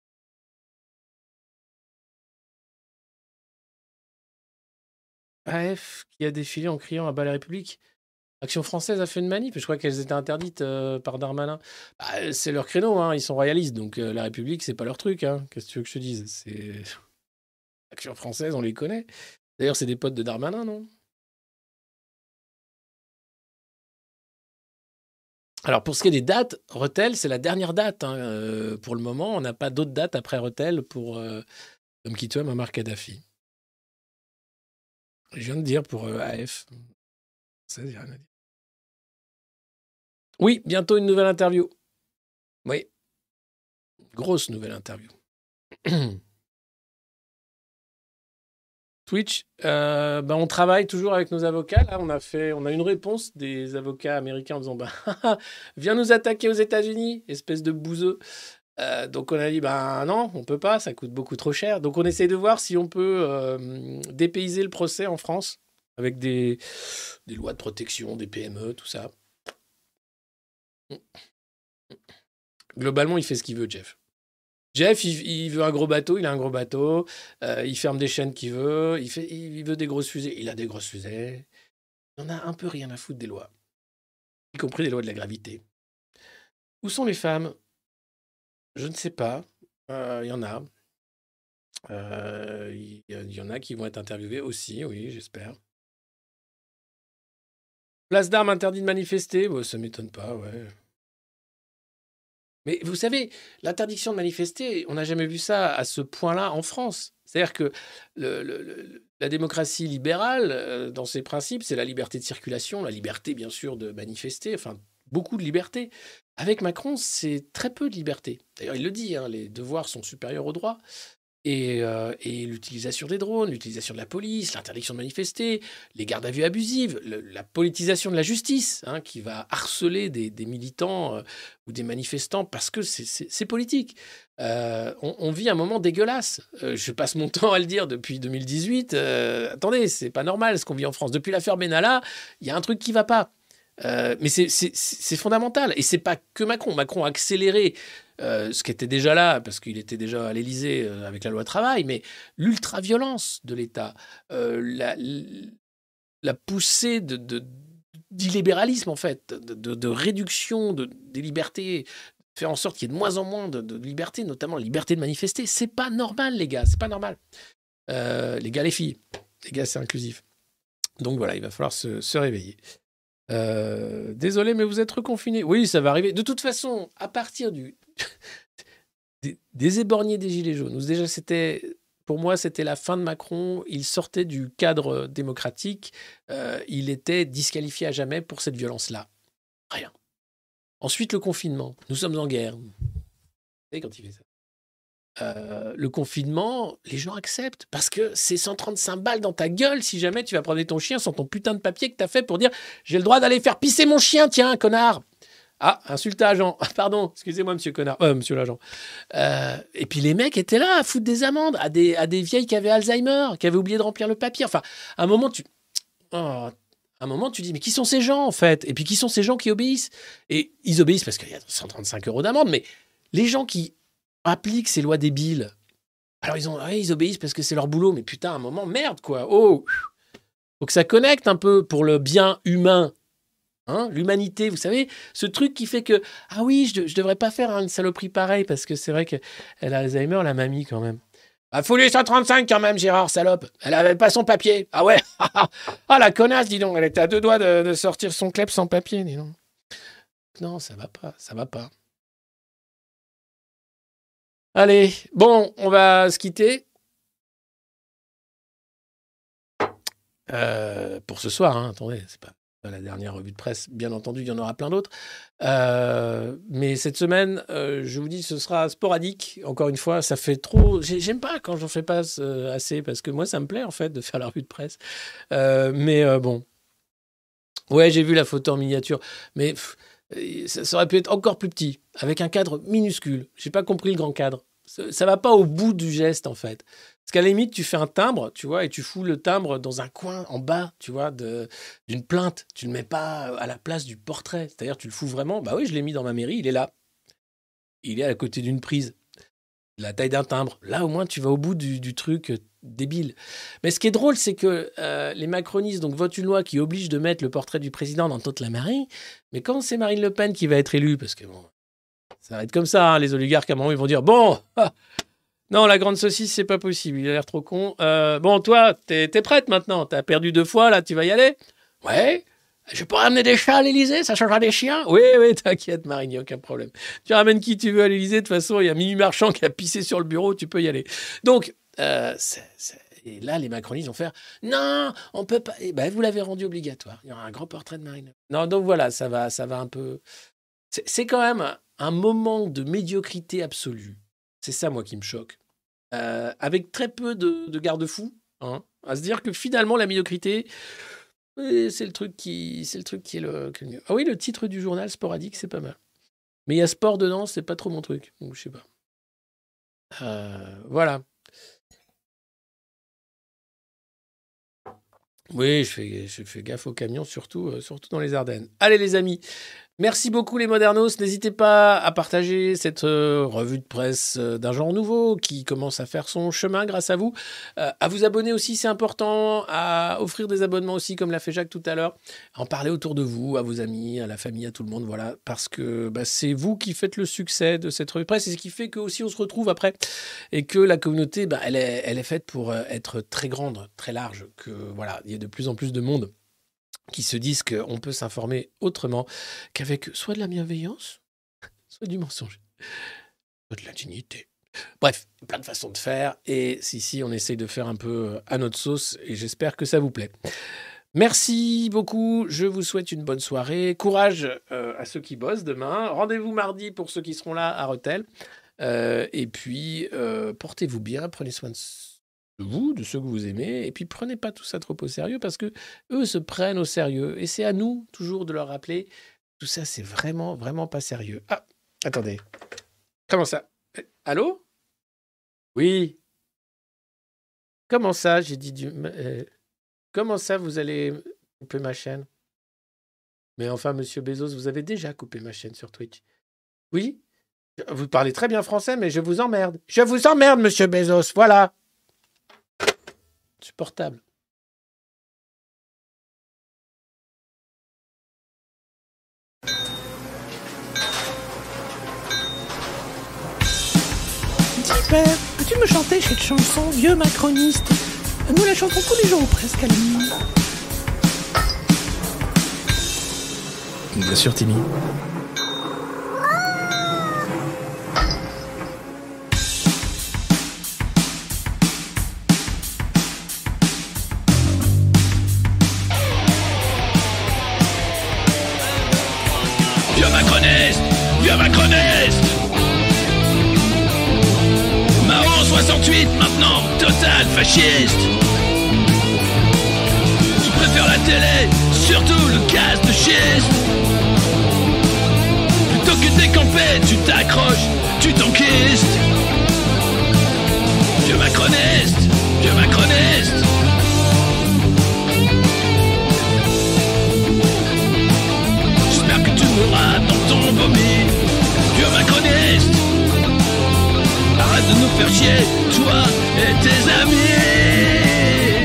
AF qui a défilé en criant à bas la République. Action française a fait une manip, je crois qu'elles étaient interdites par Darmanin. Bah, c'est leur créneau, hein, ils sont royalistes, donc la République, c'est pas leur truc. Hein. Qu'est-ce que tu veux que je te dise? C'est Action française, on les connaît. D'ailleurs, c'est des potes de Darmanin, non? Alors, pour ce qui est des dates, Rethel, c'est la dernière date. Hein. Pour le moment, on n'a pas d'autres dates après Rethel pour Tom qui tue Muammar Kadhafi. Je viens de dire pour AF. Ça, j'ai rien à dire. Oui, bientôt une nouvelle interview. Oui. Grosse nouvelle interview. Twitch, on travaille toujours avec nos avocats. Là, on a une réponse des avocats américains en disant viens nous attaquer aux États-Unis, espèce de bouseux. Donc on a dit non, on peut pas, ça coûte beaucoup trop cher. Donc on essaie de voir si on peut dépayser le procès en France avec des lois de protection, des PME, tout ça. Globalement, il fait ce qu'il veut, Jeff. Jeff, il veut un gros bateau, il a un gros bateau. Il ferme des chaînes qu'il veut. Il veut des grosses fusées, il a des grosses fusées. Il en a un peu rien à foutre des lois, y compris des lois de la gravité. Où sont les femmes? Je ne sais pas. Il y en a. Il y en a qui vont être interviewées aussi, oui, j'espère. Place d'Armes interdit de manifester? Bon, ça m'étonne pas, ouais. Mais vous savez, l'interdiction de manifester, on n'a jamais vu ça à ce point-là en France. C'est-à-dire que la démocratie libérale, dans ses principes, c'est la liberté de circulation, la liberté, bien sûr, de manifester, enfin, beaucoup de liberté. Avec Macron, c'est très peu de liberté. D'ailleurs, il le dit, hein, les devoirs sont supérieurs aux droits. Et l'utilisation des drones, l'utilisation de la police, l'interdiction de manifester, les gardes à vue abusives, la politisation de la justice, hein, qui va harceler des militants ou des manifestants parce que c'est politique. On vit un moment dégueulasse. Je passe mon temps à le dire depuis 2018. Attendez, c'est pas normal ce qu'on vit en France. Depuis l'affaire Benalla, il y a un truc qui va pas. Mais c'est fondamental. Et c'est pas que Macron. Macron a accéléré ce qui était déjà là, parce qu'il était déjà à l'Élysée avec la loi travail, mais l'ultra-violence de l'État, la poussée d'illibéralisme, en fait, de réduction des libertés, faire en sorte qu'il y ait de moins en moins de liberté, notamment la liberté de manifester. C'est pas normal, les gars, c'est pas normal. Les gars, les filles. Les gars, c'est inclusif. Donc voilà, il va falloir se réveiller. Désolé, mais vous êtes reconfiné. Oui, ça va arriver. De toute façon, à partir des éborgnés des Gilets jaunes, où déjà pour moi, c'était la fin de Macron. Il sortait du cadre démocratique. Il était disqualifié à jamais pour cette violence-là. Rien. Ensuite, le confinement. Nous sommes en guerre. Vous savez quand il fait ça. Le confinement, les gens acceptent parce que c'est 135 balles dans ta gueule si jamais tu vas promener ton chien sans ton putain de papier que t'as fait pour dire j'ai le droit d'aller faire pisser mon chien, tiens, connard. Ah, insulte à agent. Pardon, excusez-moi, monsieur connard. Monsieur l'agent. Et puis les mecs étaient là à foutre des amendes à des vieilles qui avaient Alzheimer, qui avaient oublié de remplir le papier. Enfin, à un moment, tu dis, mais qui sont ces gens, en fait? Et puis, qui sont ces gens qui obéissent? Et ils obéissent parce qu'il y a 135 € d'amende, mais les gens qui appliquent ces lois débiles, alors ils obéissent parce que c'est leur boulot, mais putain, à un moment, merde, quoi. Oh, faut que ça connecte un peu pour le bien humain. Hein, l'humanité, vous savez, ce truc qui fait que, ah oui, je devrais pas faire une saloperie pareille, parce que c'est vrai qu'elle a Alzheimer, la mamie, quand même. Ah, faut lui 135 quand même, Gérard, salope. Elle avait pas son papier. Ah ouais. Ah, la connasse, dis donc. Elle était à 2 doigts de sortir son clep sans papier, dis donc. Non, ça va pas, ça va pas. Allez, bon, on va se quitter. Pour ce soir, hein, attendez, c'est pas la dernière revue de presse, bien entendu, il y en aura plein d'autres. Mais cette semaine, je vous dis, ce sera sporadique. Encore une fois, ça fait trop... J'aime pas quand j'en fais pas assez, parce que moi, ça me plaît, en fait, de faire la revue de presse. Mais bon. Ouais, j'ai vu la photo en miniature. Mais ça aurait pu être encore plus petit, avec un cadre minuscule. J'ai pas compris le grand cadre. Ça va pas au bout du geste, en fait. Parce qu'à la limite, tu fais un timbre, tu vois, et tu fous le timbre dans un coin en bas, tu vois, d'une plainte. Tu le mets pas à la place du portrait. C'est-à-dire, tu le fous vraiment. Bah oui, je l'ai mis dans ma mairie, il est là. Il est à côté d'une prise. La taille d'un timbre. Là, au moins, tu vas au bout du truc débile. Mais ce qui est drôle, c'est que les macronistes donc, votent une loi qui oblige de mettre le portrait du président dans toute la mairie. Mais quand c'est Marine Le Pen qui va être élue, parce que bon, ça va être comme ça, hein, les oligarques, à un moment, ils vont dire « Bon, non, la grande saucisse, c'est pas possible, il a l'air trop con. Bon, toi, t'es prête maintenant, t'as perdu 2 fois, là, tu vas y aller ?»« Ouais. Je peux ramener des chats à l'Élysée, ça changera des chiens ?»« Oui, t'inquiète, Marine, il n'y a aucun problème. Tu ramènes qui tu veux à l'Élysée, de toute façon, il y a Mimi Marchand qui a pissé sur le bureau, tu peux y aller. » Donc, et là, les macronistes vont faire « Non, on peut pas. » Eh ben, vous l'avez rendu obligatoire. Il y aura un grand portrait de Marine. Non, donc voilà, ça va un peu... C'est quand même un moment de médiocrité absolue. C'est ça, moi, qui me choque. Avec très peu de garde-fous, hein, à se dire que finalement, la médiocrité, c'est le truc qui est le mieux. Ah oui, le titre du journal sporadique, c'est pas mal. Mais il y a sport dedans, c'est pas trop mon truc. Donc, je sais pas. Voilà. Oui, je fais gaffe aux camions, surtout dans les Ardennes. Allez, les amis. Merci beaucoup les Modernos. N'hésitez pas à partager cette revue de presse d'un genre nouveau qui commence à faire son chemin grâce à vous. À vous abonner aussi, c'est important. À offrir des abonnements aussi, comme l'a fait Jacques tout à l'heure. À en parler autour de vous, à vos amis, à la famille, à tout le monde. Voilà, parce que c'est vous qui faites le succès de cette revue de presse. Et ce qui fait que aussi on se retrouve après. Et que la communauté, elle est faite pour être très grande, très large. Que voilà, il y a de plus en plus de monde qui se disent qu'on peut s'informer autrement qu'avec soit de la bienveillance, soit du mensonge, soit de l'indignité. Bref, plein de façons de faire. Et ici, on essaye de faire un peu à notre sauce et j'espère que ça vous plaît. Merci beaucoup. Je vous souhaite une bonne soirée. Courage à ceux qui bossent demain. Rendez-vous mardi pour ceux qui seront là à Rethel. Et puis, portez-vous bien. Prenez soin de vous, de ceux que vous aimez, et puis prenez pas tout ça trop au sérieux parce que eux se prennent au sérieux et c'est à nous toujours de leur rappeler tout ça c'est vraiment vraiment pas sérieux. Ah, attendez. Comment ça? Allô? Oui. Comment ça? J'ai dit comment ça vous allez couper ma chaîne? Mais enfin, monsieur Bezos, vous avez déjà coupé ma chaîne sur Twitch. Oui? Vous parlez très bien français, mais je vous emmerde. Je vous emmerde, monsieur Bezos, voilà. Supportable. Dis père, peux-tu me chanter cette chanson, vieux macroniste? Nous la chantons tous les jours presque à la nuit. Bien sûr, Timmy. Vieux macroniste. Marron 68 maintenant, total fasciste. Tu préfères la télé, surtout le gaz de schiste. Plutôt que décamper, tu t'accroches, tu t'enquistes. Vieux macroniste, vieux macroniste. J'espère que tu mourras dans ton vomi. Vieux macroniste, arrête de nous faire chier, toi et tes amis.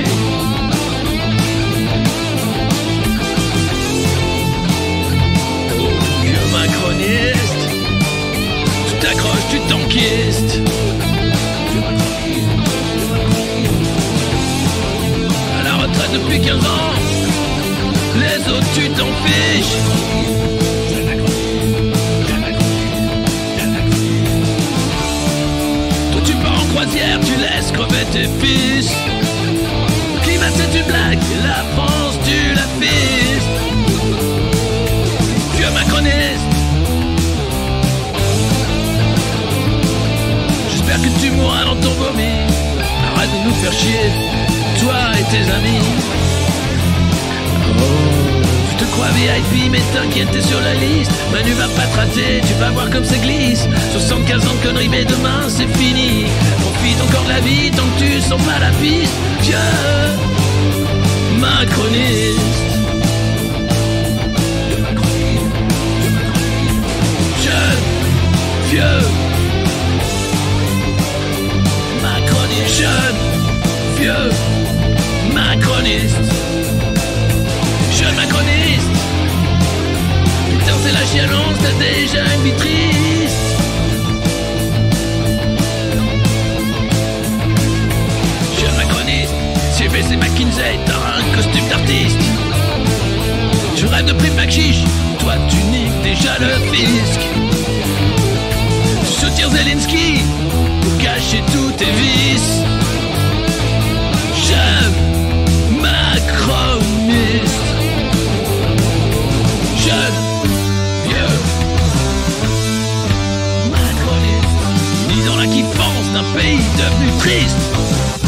Oh, vieux macroniste, tu t'accroches, tu t'enquistes. À la retraite depuis 15 ans, les autres tu t'en fiches. Croisière, tu laisses crever tes fils. Le climat c'est une blague, et la France tu la fistes. Vieux macroniste, j'espère que tu mourras dans ton vomi. Arrête de nous faire chier, toi et tes amis. Tu te crois VIP mais t'inquiète t'es sur la liste. Manu va pas te rater, tu vas voir comme ça glisse. 75 ans de conneries mais demain c'est fini. Profite encore de la vie tant que tu sens pas la piste. Vieux macroniste, jeune, vieux macroniste, jeune, vieux macroniste. Jeune macroniste, putain c'est la chialance, t'as déjà une vie triste. Jeune macroniste, CBC McKinsey, t'as un costume d'artiste. Tu rêves de prix Mac Chiche, toi tu niques déjà le fisc. Tu soutiens Zelensky pour cacher tous tes vices. Jeune macroniste, jeune, vieux macroniste, ni dans la kiffance d'un pays devenu triste.